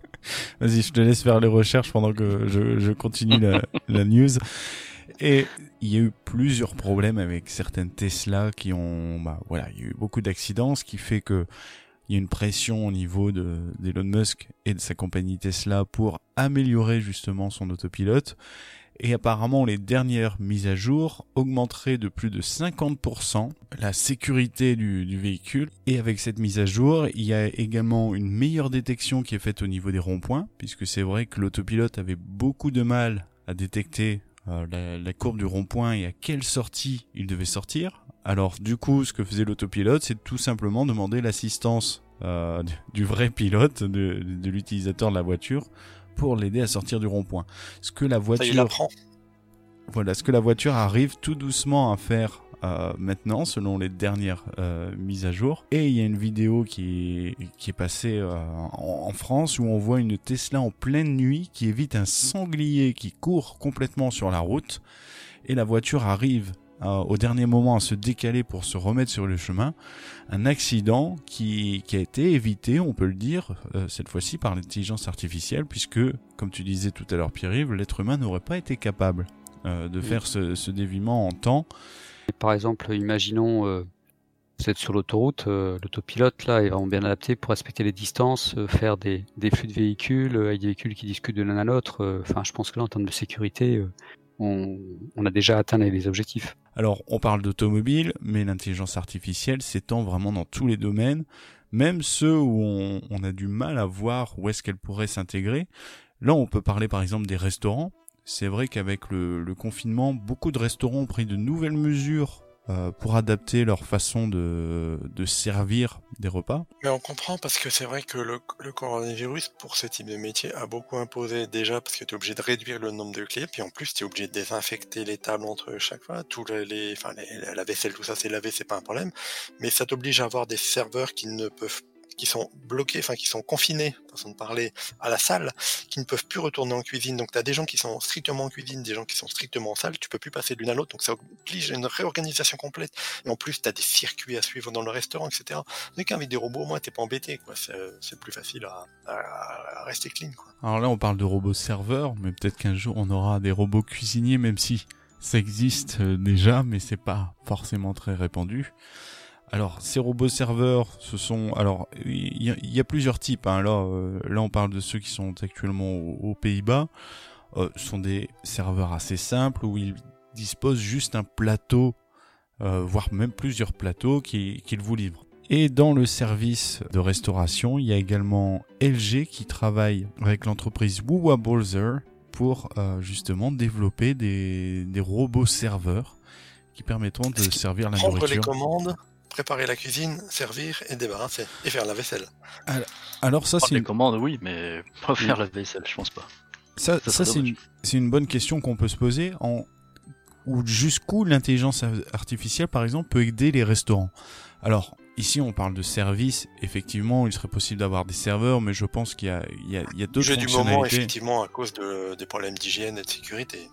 Vas-y, je te laisse faire les recherches pendant que je, je continue la, la news. Et il y a eu plusieurs problèmes avec certaines Tesla qui ont... Bah, voilà, il y a eu beaucoup d'accidents, ce qui fait que il y a une pression au niveau de, d'Elon Musk et de sa compagnie Tesla pour améliorer justement son autopilote. Et apparemment, les dernières mises à jour augmenteraient de plus de cinquante pour cent la sécurité du, du véhicule. Et avec cette mise à jour, il y a également une meilleure détection qui est faite au niveau des ronds-points, puisque c'est vrai que l'autopilote avait beaucoup de mal à détecter euh, la, la courbe du rond-point et à quelle sortie il devait sortir. Alors du coup, ce que faisait l'autopilote, c'est tout simplement demander l'assistance euh, du vrai pilote, de, de l'utilisateur de la voiture, pour l'aider à sortir du rond-point. Ce que la voiture, Ça, il apprend. voilà, ce que la voiture arrive tout doucement à faire euh, maintenant, selon les dernières euh, mises à jour. Et il y a une vidéo qui est, qui est passée euh, en, en France où on voit une Tesla en pleine nuit qui évite un sanglier qui court complètement sur la route. Et la voiture arrive euh, au dernier moment à se décaler pour se remettre sur le chemin. Un accident qui, qui a été évité, on peut le dire, euh, cette fois-ci par l'intelligence artificielle, puisque, comme tu disais tout à l'heure Pierre-Yves, l'être humain n'aurait pas été capable euh, de oui. faire ce, ce déviement en temps. Et par exemple, imaginons, euh, vous êtes sur l'autoroute, euh, l'autopilote là est vraiment bien adapté pour respecter les distances, euh, faire des, des flux de véhicules, euh, avec des véhicules qui discutent de l'un à l'autre. Enfin, euh, je pense que là, en termes de sécurité, euh, on, on a déjà atteint les, les objectifs. Alors, on parle d'automobile, mais l'intelligence artificielle s'étend vraiment dans tous les domaines, même ceux où on, on a du mal à voir où est-ce qu'elle pourrait s'intégrer. Là, on peut parler par exemple des restaurants. C'est vrai qu'avec le, le confinement, beaucoup de restaurants ont pris de nouvelles mesures euh, pour adapter leur façon de, de servir des repas. Mais on comprend parce que c'est vrai que le, le coronavirus, pour ce type de métier, a beaucoup imposé déjà parce que tu es obligé de réduire le nombre de clients, puis en plus tu es obligé de désinfecter les tables entre chaque fois, tous les, les, enfin, les, la vaisselle, tout ça c'est lavé, c'est pas un problème, mais ça t'oblige à avoir des serveurs qui ne peuvent qui sont bloqués, enfin qui sont confinés, façon de parler, à la salle, qui ne peuvent plus retourner en cuisine. Donc tu as des gens qui sont strictement en cuisine, des gens qui sont strictement en salle, tu peux plus passer de l'une à l'autre, donc ça oblige à une réorganisation complète. Et en plus, tu as des circuits à suivre dans le restaurant, et cetera. Donc qu'avec des robots, au moins, t'es pas embêté, quoi. C'est, c'est plus facile à, à, à rester clean, quoi. Alors là, on parle de robots serveurs, mais peut-être qu'un jour, on aura des robots cuisiniers, même si ça existe déjà, mais c'est pas forcément très répandu. Alors, ces robots serveurs, ce sont... Alors, il y, y a plusieurs types. Hein. Là, euh, là, on parle de ceux qui sont actuellement aux, aux Pays-Bas. Euh, ce sont des serveurs assez simples où ils disposent juste un plateau, euh, voire même plusieurs plateaux qui, qu'ils vous livrent. Et dans le service de restauration, il y a également L G qui travaille avec l'entreprise Wuwa Bolzer pour euh, justement développer des, des robots serveurs qui permettront de servir la Prendre nourriture. les commandes, préparer la cuisine, servir et débarrasser. Et faire la vaisselle. Alors ça, Prendre c'est les une... commandes, oui, mais pas faire la vaisselle, je pense pas. ça, Ça ça serait c'est, une, c'est une bonne question qu'on peut se poser. En... Ou jusqu'où l'intelligence artificielle, par exemple, peut aider les restaurants. Alors, ici, on parle de service. Effectivement, il serait possible d'avoir des serveurs, mais je pense qu'il y a, il y a, il y a d'autres Jeu du fonctionnalités. moment, effectivement, à cause de, des problèmes d'hygiène et de sécurité.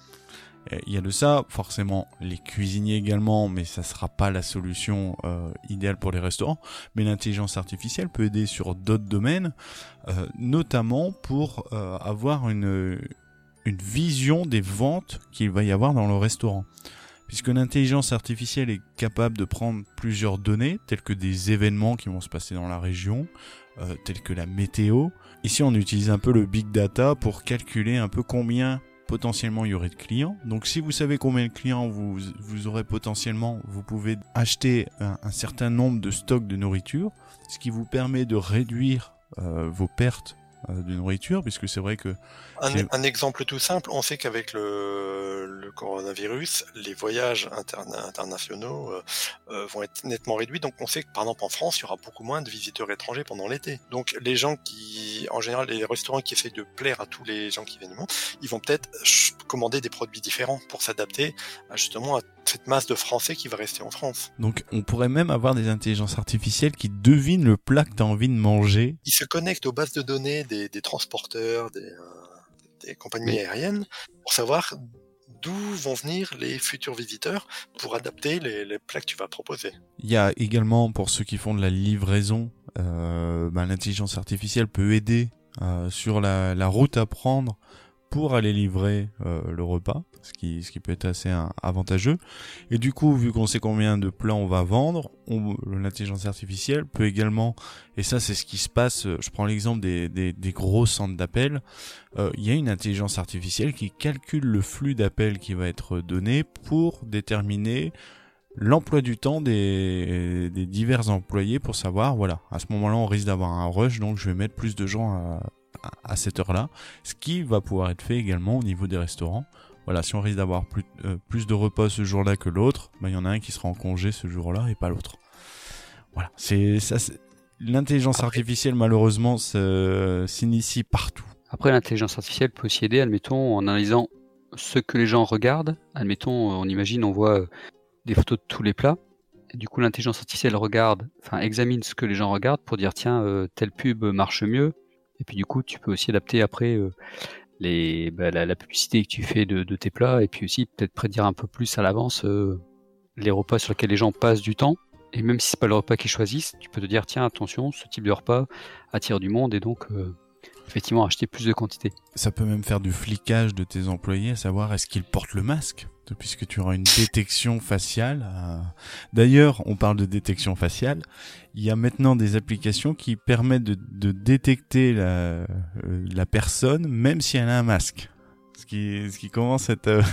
Il y a de ça, forcément les cuisiniers également, mais ça sera pas la solution euh, idéale pour les restaurants. Mais l'intelligence artificielle peut aider sur d'autres domaines, euh, notamment pour euh, avoir une, une vision des ventes qu'il va y avoir dans le restaurant. Puisque l'intelligence artificielle est capable de prendre plusieurs données, telles que des événements qui vont se passer dans la région, euh, telles que la météo. Ici, on utilise un peu le big data pour calculer un peu combien potentiellement il y aurait de clients. Donc si vous savez combien de clients vous, vous aurez potentiellement, vous pouvez acheter un, un certain nombre de stocks de nourriture, ce qui vous permet de réduire euh, vos pertes euh, de nourriture, puisque c'est vrai que... Un, c'est... un exemple tout simple, on sait qu'avec le, le coronavirus, les voyages interna- internationaux euh, euh, vont être nettement réduits. Donc on sait que par exemple en France, il y aura beaucoup moins de visiteurs étrangers pendant l'été. Donc les gens qui, en général, les restaurants qui essayent de plaire à tous les gens qui viennent du monde, ils vont peut-être ch- commander des produits différents pour s'adapter à, justement à cette masse de Français qui va rester en France. Donc on pourrait même avoir des intelligences artificielles qui devinent le plat que tu as envie de manger. Ils se connectent aux bases de données des, des transporteurs, des... Euh, des compagnies Oui. aériennes pour savoir d'où vont venir les futurs visiteurs pour adapter les, les plats que tu vas proposer. Il y a également, pour ceux qui font de la livraison, euh, ben, l'intelligence artificielle peut aider euh, sur la, la route à prendre pour aller livrer euh, le repas, ce qui, ce qui peut être assez hein, avantageux. Et du coup, vu qu'on sait combien de plats on va vendre, on, l'intelligence artificielle peut également, et ça c'est ce qui se passe, je prends l'exemple des, des, des gros centres d'appels, euh, il y a une intelligence artificielle qui calcule le flux d'appels qui va être donné pour déterminer l'emploi du temps des, des divers employés pour savoir, voilà, à ce moment-là on risque d'avoir un rush, donc je vais mettre plus de gens à à cette heure-là, ce qui va pouvoir être fait également au niveau des restaurants. Voilà, si on risque d'avoir plus, euh, plus de repas ce jour-là que l'autre, ben, il y en a un qui sera en congé ce jour-là et pas l'autre. Voilà, c'est ça. C'est... L'intelligence Après... artificielle, malheureusement, se... s'initie partout. Après, l'intelligence artificielle peut aussi aider, admettons, en analysant ce que les gens regardent. Admettons, on imagine, on voit des photos de tous les plats. Et du coup, l'intelligence artificielle regarde, enfin, examine ce que les gens regardent pour dire, tiens, euh, telle pub marche mieux. Et puis du coup, tu peux aussi adapter après euh, les, bah, la, la publicité que tu fais de, de tes plats, et puis aussi peut-être prédire un peu plus à l'avance euh, les repas sur lesquels les gens passent du temps. Et même si c'est pas le repas qu'ils choisissent, tu peux te dire tiens attention, ce type de repas attire du monde et donc euh, effectivement acheter plus de quantité. Ça peut même faire du flicage de tes employés, à savoir est-ce qu'ils portent le masque, puisque tu auras une détection faciale. D'ailleurs, on parle de détection faciale. Il y a maintenant des applications qui permettent de, de détecter la, euh, la personne, même si elle a un masque. Ce qui, ce qui commence à être euh,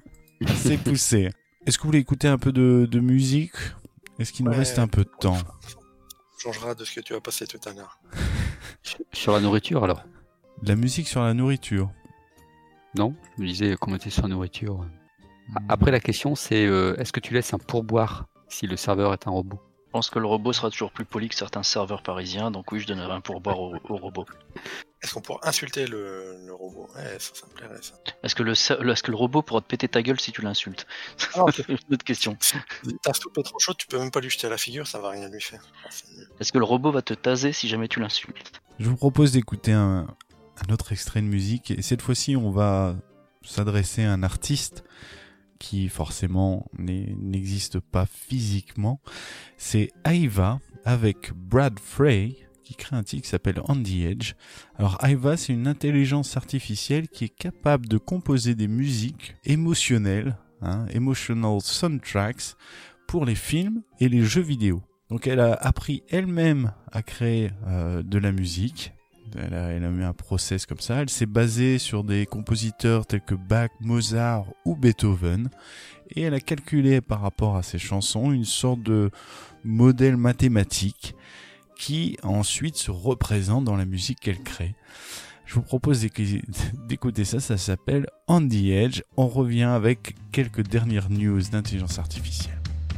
assez poussé. Est-ce que vous voulez écouter un peu de, de musique ? Est-ce qu'il nous ouais, reste un peu de temps ? Changera de ce que tu as passé tout à l'heure. Sur la nourriture alors ? De la musique sur la nourriture ? Non, je me disais comment était sur la nourriture. Après, la question, c'est euh, est-ce que tu laisses un pourboire si le serveur est un robot ? Je pense que le robot sera toujours plus poli que certains serveurs parisiens, donc oui, je donnerai un pourboire au, au robot. Est-ce qu'on pourra insulter le, le robot ? Ouais, ça, ça me plairait, ça. Est-ce que, le, est-ce que le robot pourra te péter ta gueule si tu l'insultes ? Ah, c'est une autre question. Si ta soupe est trop chaude, tu peux même pas lui jeter à la figure, ça va rien lui faire. Est-ce que le robot va te taser si jamais tu l'insultes ? Je vous propose d'écouter un, un autre extrait de musique, et cette fois-ci, on va s'adresser à un artiste qui forcément n'existe pas physiquement. C'est Aiva avec Brad Frey qui crée un titre qui s'appelle On the Edge. Alors Aiva, c'est une intelligence artificielle qui est capable de composer des musiques émotionnelles, hein, emotional soundtracks, pour les films et les jeux vidéo. Donc elle a appris elle-même à créer euh, de la musique, Elle a, elle a mis un process comme ça. Elle s'est basée sur des compositeurs tels que Bach, Mozart ou Beethoven. Et elle a calculé par rapport à ses chansons une sorte de modèle mathématique qui ensuite se représente dans la musique qu'elle crée. Je vous propose d'écouter ça, ça s'appelle On the Edge. On revient avec quelques dernières news d'intelligence artificielle.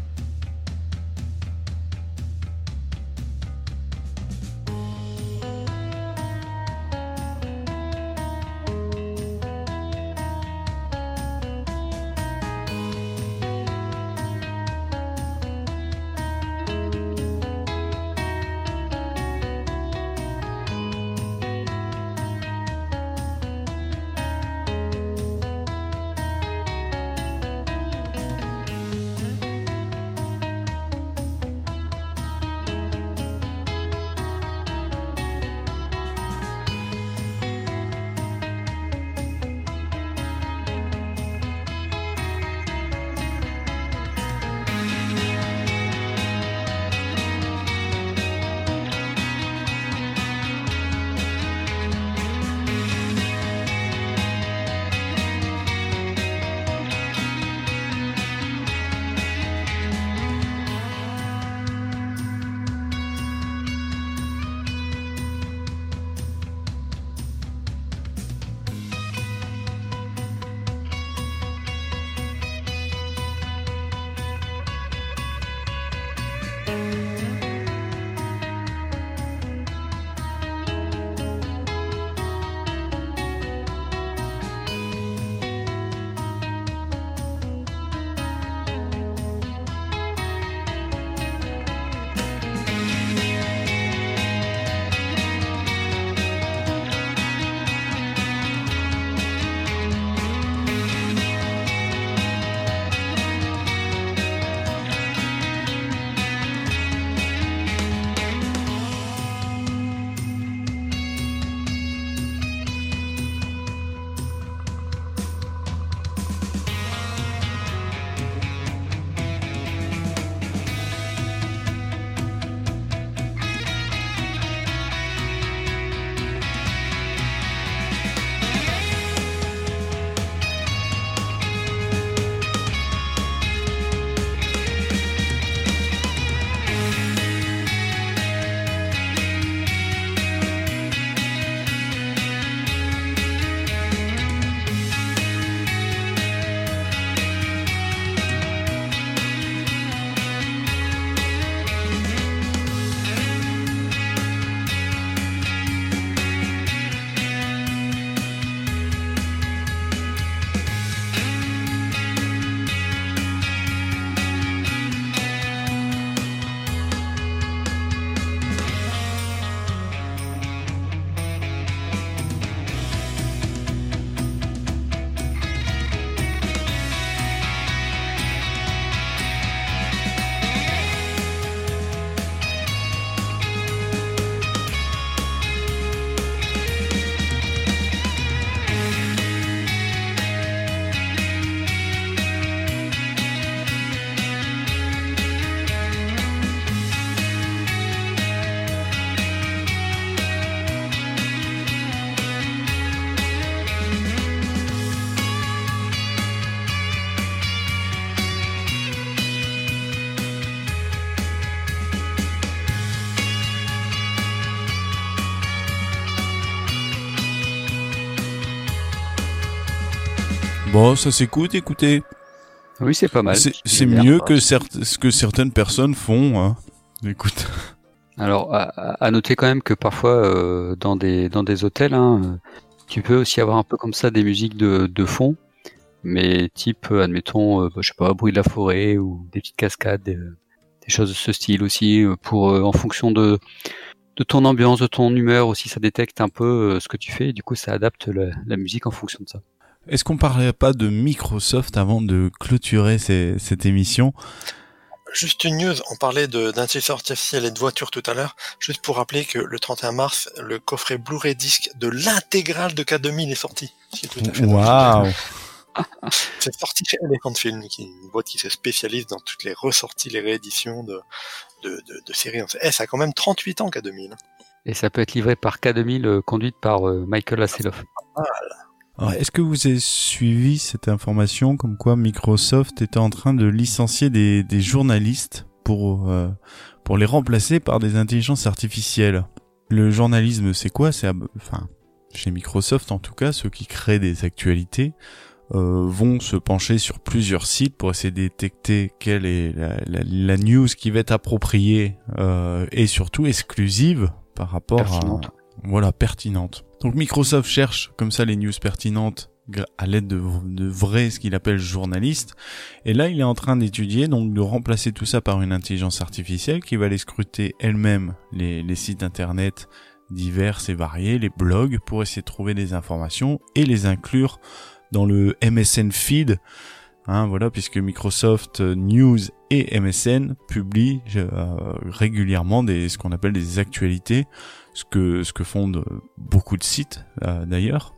Bon, ça s'écoute, écoutez. Oui, c'est pas mal. C'est, c'est mieux que certes, ce que certaines personnes font. Hein. Écoute. Alors, à, à noter quand même que parfois, euh, dans des dans des hôtels, hein, tu peux aussi avoir un peu comme ça des musiques de, de fond, mais type, admettons, euh, je sais pas, bruit de la forêt ou des petites cascades, des, des choses de ce style aussi, pour euh, en fonction de de ton ambiance, de ton humeur aussi, ça détecte un peu euh, ce que tu fais et du coup, ça adapte la, la musique en fonction de ça. Est-ce qu'on parlait pas de Microsoft avant de clôturer ces, cette émission ? Juste une news, on parlait de, d'intelligence artificielle et de voitures tout à l'heure, juste pour rappeler que le trente et un mars, le coffret Blu-ray disque de l'intégrale de K deux mille est sorti. C'est tout à fait Waouh. C'est sorti chez Elephant Film, qui est une boîte qui se spécialise dans toutes les ressorties, les rééditions de, de, de, de séries. Eh, ça a quand même trente-huit ans K deux mille. Et ça peut être livré par K deux mille, euh, conduite par euh, Michael Asseloff. Alors, est-ce que vous avez suivi cette information comme quoi Microsoft était en train de licencier des, des journalistes pour, euh, pour les remplacer par des intelligences artificielles? Le journalisme, c'est quoi? C'est, enfin, chez Microsoft en tout cas, ceux qui créent des actualités euh, vont se pencher sur plusieurs sites pour essayer de détecter quelle est la, la, la news qui va être appropriée euh, et surtout exclusive par rapport Pertinente. à... Voilà, pertinente. Donc Microsoft cherche comme ça les news pertinentes à l'aide de, de vrais, ce qu'il appelle journalistes. Et là, il est en train d'étudier, donc de remplacer tout ça par une intelligence artificielle qui va aller scruter elle-même les, les sites internet divers et variés, les blogs, pour essayer de trouver des informations et les inclure dans le M S N feed. Hein, voilà, puisque Microsoft News et M S N publient euh, régulièrement des, ce qu'on appelle des actualités, ce que ce que font de, beaucoup de sites euh, d'ailleurs.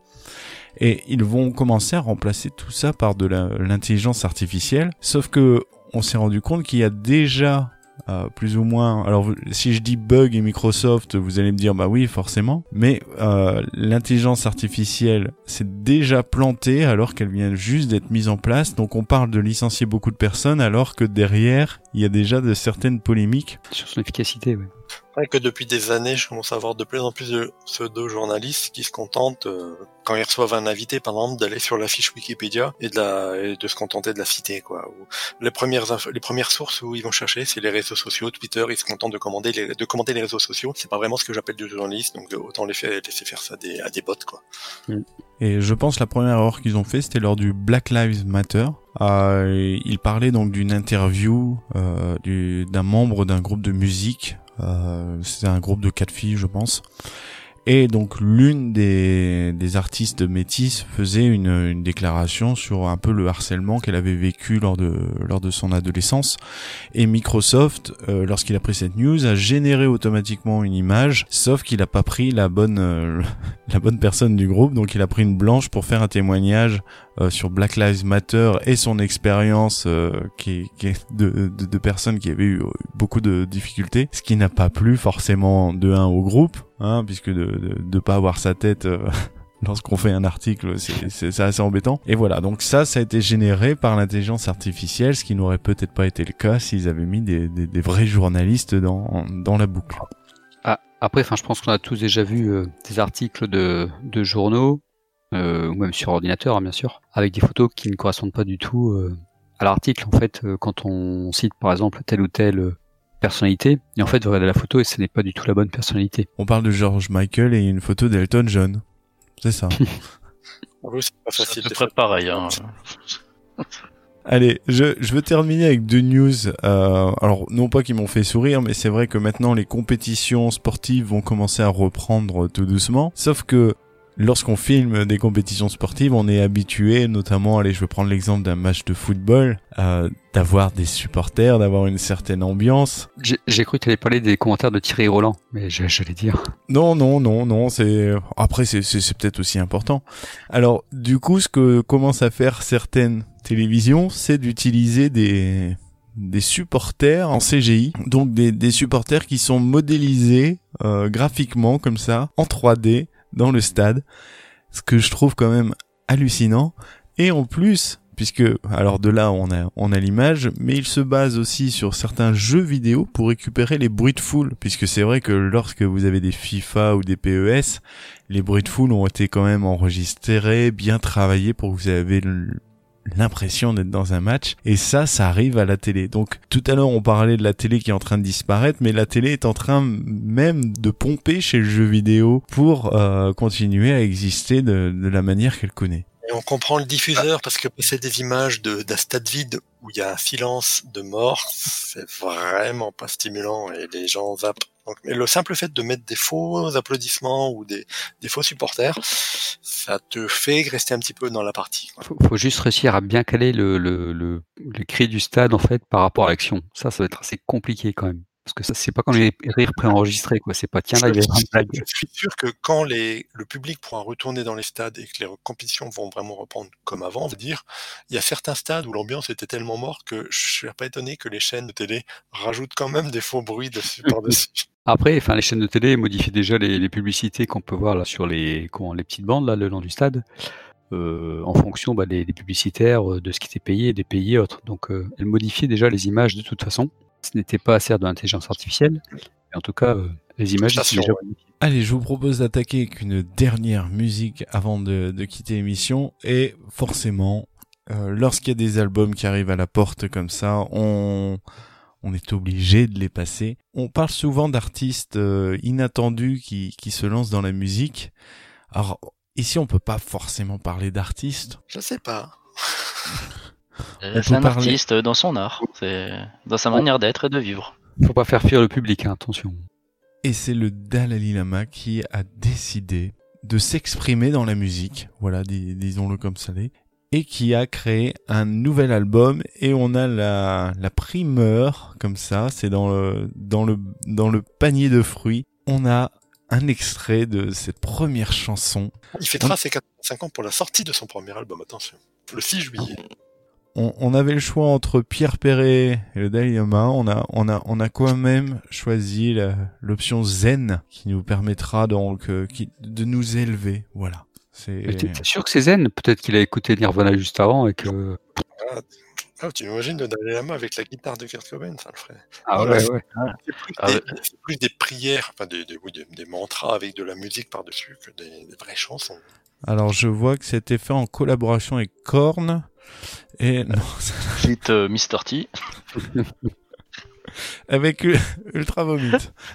Et ils vont commencer à remplacer tout ça par de la, l'intelligence artificielle. Sauf que on s'est rendu compte qu'il y a déjà euh, plus ou moins. Alors si je dis bug et Microsoft, vous allez me dire bah oui forcément. Mais euh, l'intelligence artificielle s'est déjà plantée alors qu'elle vient juste d'être mise en place. Donc on parle de licencier beaucoup de personnes alors que derrière il y a déjà de certaines polémiques sur son efficacité. Oui. C'est vrai que depuis des années, je commence à avoir de plus en plus de pseudo-journalistes qui se contentent, euh, quand ils reçoivent un invité, par exemple, d'aller sur la fiche Wikipédia et de, la, et de se contenter de la citer, quoi. Ou les premières inf- les premières sources où ils vont chercher, c'est les réseaux sociaux, Twitter, ils se contentent de commander les, de commenter les réseaux sociaux. C'est pas vraiment ce que j'appelle du journaliste, donc autant les faire, laisser faire ça à des, à des bots, quoi. Mm. Et je pense la première erreur qu'ils ont fait, c'était lors du Black Lives Matter. Euh, ils parlaient donc d'une interview euh, du, d'un membre d'un groupe de musique. Euh, c'est un groupe de quatre filles, je pense. Et donc l'une des, des artistes métisses faisait une, une déclaration sur un peu le harcèlement qu'elle avait vécu lors de lors de son adolescence. Et Microsoft, euh, lorsqu'il a pris cette news, a généré automatiquement une image, sauf qu'il a pas pris la bonne euh, la bonne personne du groupe, donc il a pris une blanche pour faire un témoignage euh, sur Black Lives Matter et son expérience euh, qui, qui est de, de de personnes qui avaient eu beaucoup de difficultés, ce qui n'a pas plu forcément de un au groupe. Hein, puisque de, de de pas avoir sa tête euh, lorsqu'on fait un article, c'est, c'est c'est assez embêtant. Et voilà, donc ça ça a été généré par l'intelligence artificielle, ce qui n'aurait peut-être pas été le cas s'ils avaient mis des des, des vrais journalistes dans dans la boucle. Ah, après, enfin, je pense qu'on a tous déjà vu euh, des articles de de journaux, euh, ou même sur ordinateur, hein, bien sûr, avec des photos qui ne correspondent pas du tout euh, à l'article. En fait, euh, quand on cite par exemple telle ou telle euh, personnalité, et en fait vous regardez la photo et ce n'est pas du tout la bonne personnalité. On parle de George Michael et une photo d'Elton John. C'est ça. Oui, c'est pas facile. C'est à peu près pareil, hein. Allez, je, je veux terminer avec deux news. Euh, alors, non pas qui m'ont fait sourire, mais c'est vrai que maintenant les compétitions sportives vont commencer à reprendre tout doucement. Sauf que lorsqu'on filme des compétitions sportives, on est habitué, notamment, allez, je vais prendre l'exemple d'un match de football, euh, d'avoir des supporters, d'avoir une certaine ambiance. J'ai, j'ai cru que tu allais parler des commentaires de Thierry Roland, mais je, j'allais dire. Non, non, non, non, c'est, après, c'est, c'est, c'est peut-être aussi important. Alors, du coup, ce que commencent à faire certaines télévisions, c'est d'utiliser des, des supporters en C G I, donc des, des supporters qui sont modélisés, euh, graphiquement, comme ça, en trois D, dans le stade, ce que je trouve quand même hallucinant. Et en plus, puisque, alors de là on a, on a l'image, mais il se base aussi sur certains jeux vidéo pour récupérer les bruits de foule, puisque c'est vrai que lorsque vous avez des FIFA ou des P E S, les bruits de foule ont été quand même enregistrés, bien travaillés pour que vous avez l'impression d'être dans un match, et ça, ça arrive à la télé. Donc tout à l'heure on parlait de la télé qui est en train de disparaître, mais la télé est en train même de pomper chez le jeu vidéo pour euh, continuer à exister de, de la manière qu'elle connaît. Et on comprend le diffuseur parce que passer des images de, d'un stade vide où il y a un silence de mort, c'est vraiment pas stimulant et les gens zappent. Donc, mais le simple fait de mettre des faux applaudissements ou des, des faux supporters, ça te fait rester un petit peu dans la partie, quoi. Faut, faut juste réussir à bien caler le, le, le, le cri du stade en fait par rapport à l'action. Ça, ça va être assez compliqué quand même. Parce que ça, c'est pas comme les rires préenregistrés, quoi. C'est pas tiens là, il va y avoir une blague. Je suis sûr que quand les, le public pourra retourner dans les stades et que les compétitions vont vraiment reprendre comme avant, on va dire, il y a certains stades où l'ambiance était tellement morte que je suis pas étonné que les chaînes de télé rajoutent quand même des faux bruits dessus, par-dessus. Après, enfin, les chaînes de télé modifient déjà les, les publicités qu'on peut voir là sur les, comment, les petites bandes là, le long du stade, euh, en fonction bah, des, des publicitaires, de ce qui était payé, des pays et autres. Donc, euh, elles modifiaient déjà les images de toute façon. Ce n'était pas à servir de l'intelligence artificielle, mais en tout cas, euh, les images étaient déjà modifiées. Allez, je vous propose d'attaquer avec une dernière musique avant de, de quitter l'émission. Et forcément, euh, lorsqu'il y a des albums qui arrivent à la porte comme ça, on, on est obligé de les passer. On parle souvent d'artistes euh, inattendus qui, qui se lancent dans la musique. Alors, ici, on peut pas forcément parler d'artistes. Je sais pas. Euh, c'est un parler... artiste dans son art, c'est dans sa manière d'être et de vivre. Faut pas faire fuir le public, hein, attention. Et c'est le Dalai Lama qui a décidé de s'exprimer dans la musique, voilà, dis- disons-le comme ça l'est, et qui a créé un nouvel album. Et on a la, la primeur, comme ça, c'est dans le, dans le, dans le panier de fruits. On a un extrait de cette première chanson. Il fêtera ses quatre-vingt-cinq ans pour la sortie de son premier album, attention, le six juillet. On, on avait le choix entre Pierre Perret et le Dalai Lama. On a, on a, on a quand même choisi la, l'option zen qui nous permettra donc euh, qui, de nous élever. Voilà. C'est. Mais t'es, t'es sûr que c'est zen? Peut-être qu'il a écouté Nirvana juste avant et que. Ah, ah, tu imagines le Dalai Lama avec la guitare de Kurt Cobain, ça le ferait. Ah Voilà, ouais, c'est, ouais. c'est plus, Ah des, ouais. c'est plus des prières, enfin des, des, oui, des, des mantras avec de la musique par-dessus que des, des vraies chansons. Alors je vois que c'était fait en collaboration avec Korn. Et non, ça- Fit euh, mister T. avec U- Ultra Vomit.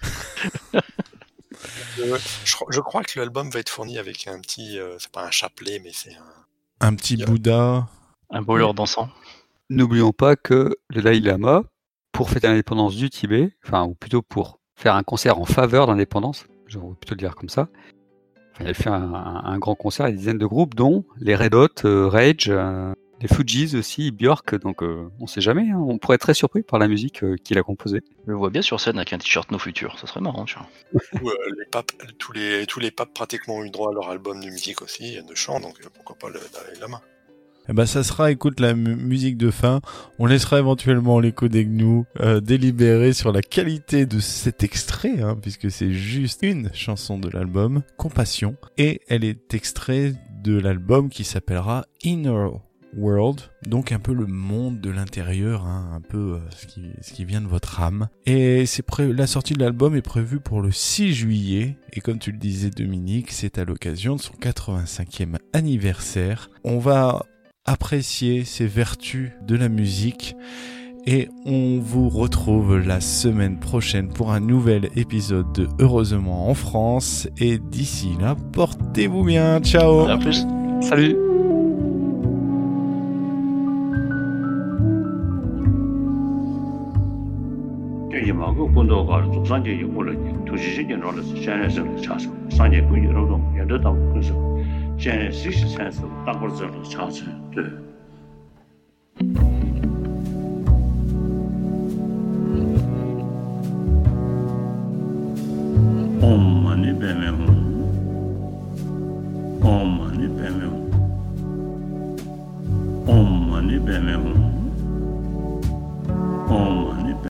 Euh, je, cro- je crois que l'album va être fourni avec un petit, euh, c'est pas un chapelet, mais c'est un. Un petit Yeah. Bouddha. Un brûleur dansant. N'oublions pas que le Dalai Lama, pour fêter l'indépendance du Tibet, enfin, ou plutôt pour faire un concert en faveur de l'indépendance, je vais plutôt le dire comme ça, enfin, il a fait un, un- un grand concert avec des dizaines de groupes, dont les Red Hot, euh, Rage, euh, les Fugees aussi, Björk, donc euh, on sait jamais, hein, on pourrait être très surpris par la musique euh, qu'il a composée. Je le vois bien sur scène avec un t-shirt No Future, ça serait marrant, tu vois. Où, euh, les papes, tous les tous les papes pratiquement ont eu droit à leur album de musique aussi, de chant, donc euh, pourquoi pas le Dalai Lama. Eh ben ça sera, écoute, la mu- musique de fin. On laissera éventuellement l'écho des gnous euh, délibérer sur la qualité de cet extrait, hein, puisque c'est juste une chanson de l'album, Compassion, et elle est extrait de l'album qui s'appellera Inner World, donc un peu le monde de l'intérieur, hein, un peu euh, ce qui ce qui vient de votre âme. Et c'est pré- la sortie de l'album est prévue pour le six juillet, et comme tu le disais Dominique, c'est à l'occasion de son quatre-vingt-cinquième anniversaire. On va apprécier ces vertus de la musique et on vous retrouve la semaine prochaine pour un nouvel épisode de Heureusement en France. Et d'ici là, portez-vous bien, ciao. À plus. Salut! 이마고 군도가 조산제 요구를 도시적인 rol을 샤네서 차서 산제 군유로도 연도다 그래서 샤네 식스 센스 딱벌서로 차서 네 엄마니 배면 엄마니 배면 엄마니 배면 엄마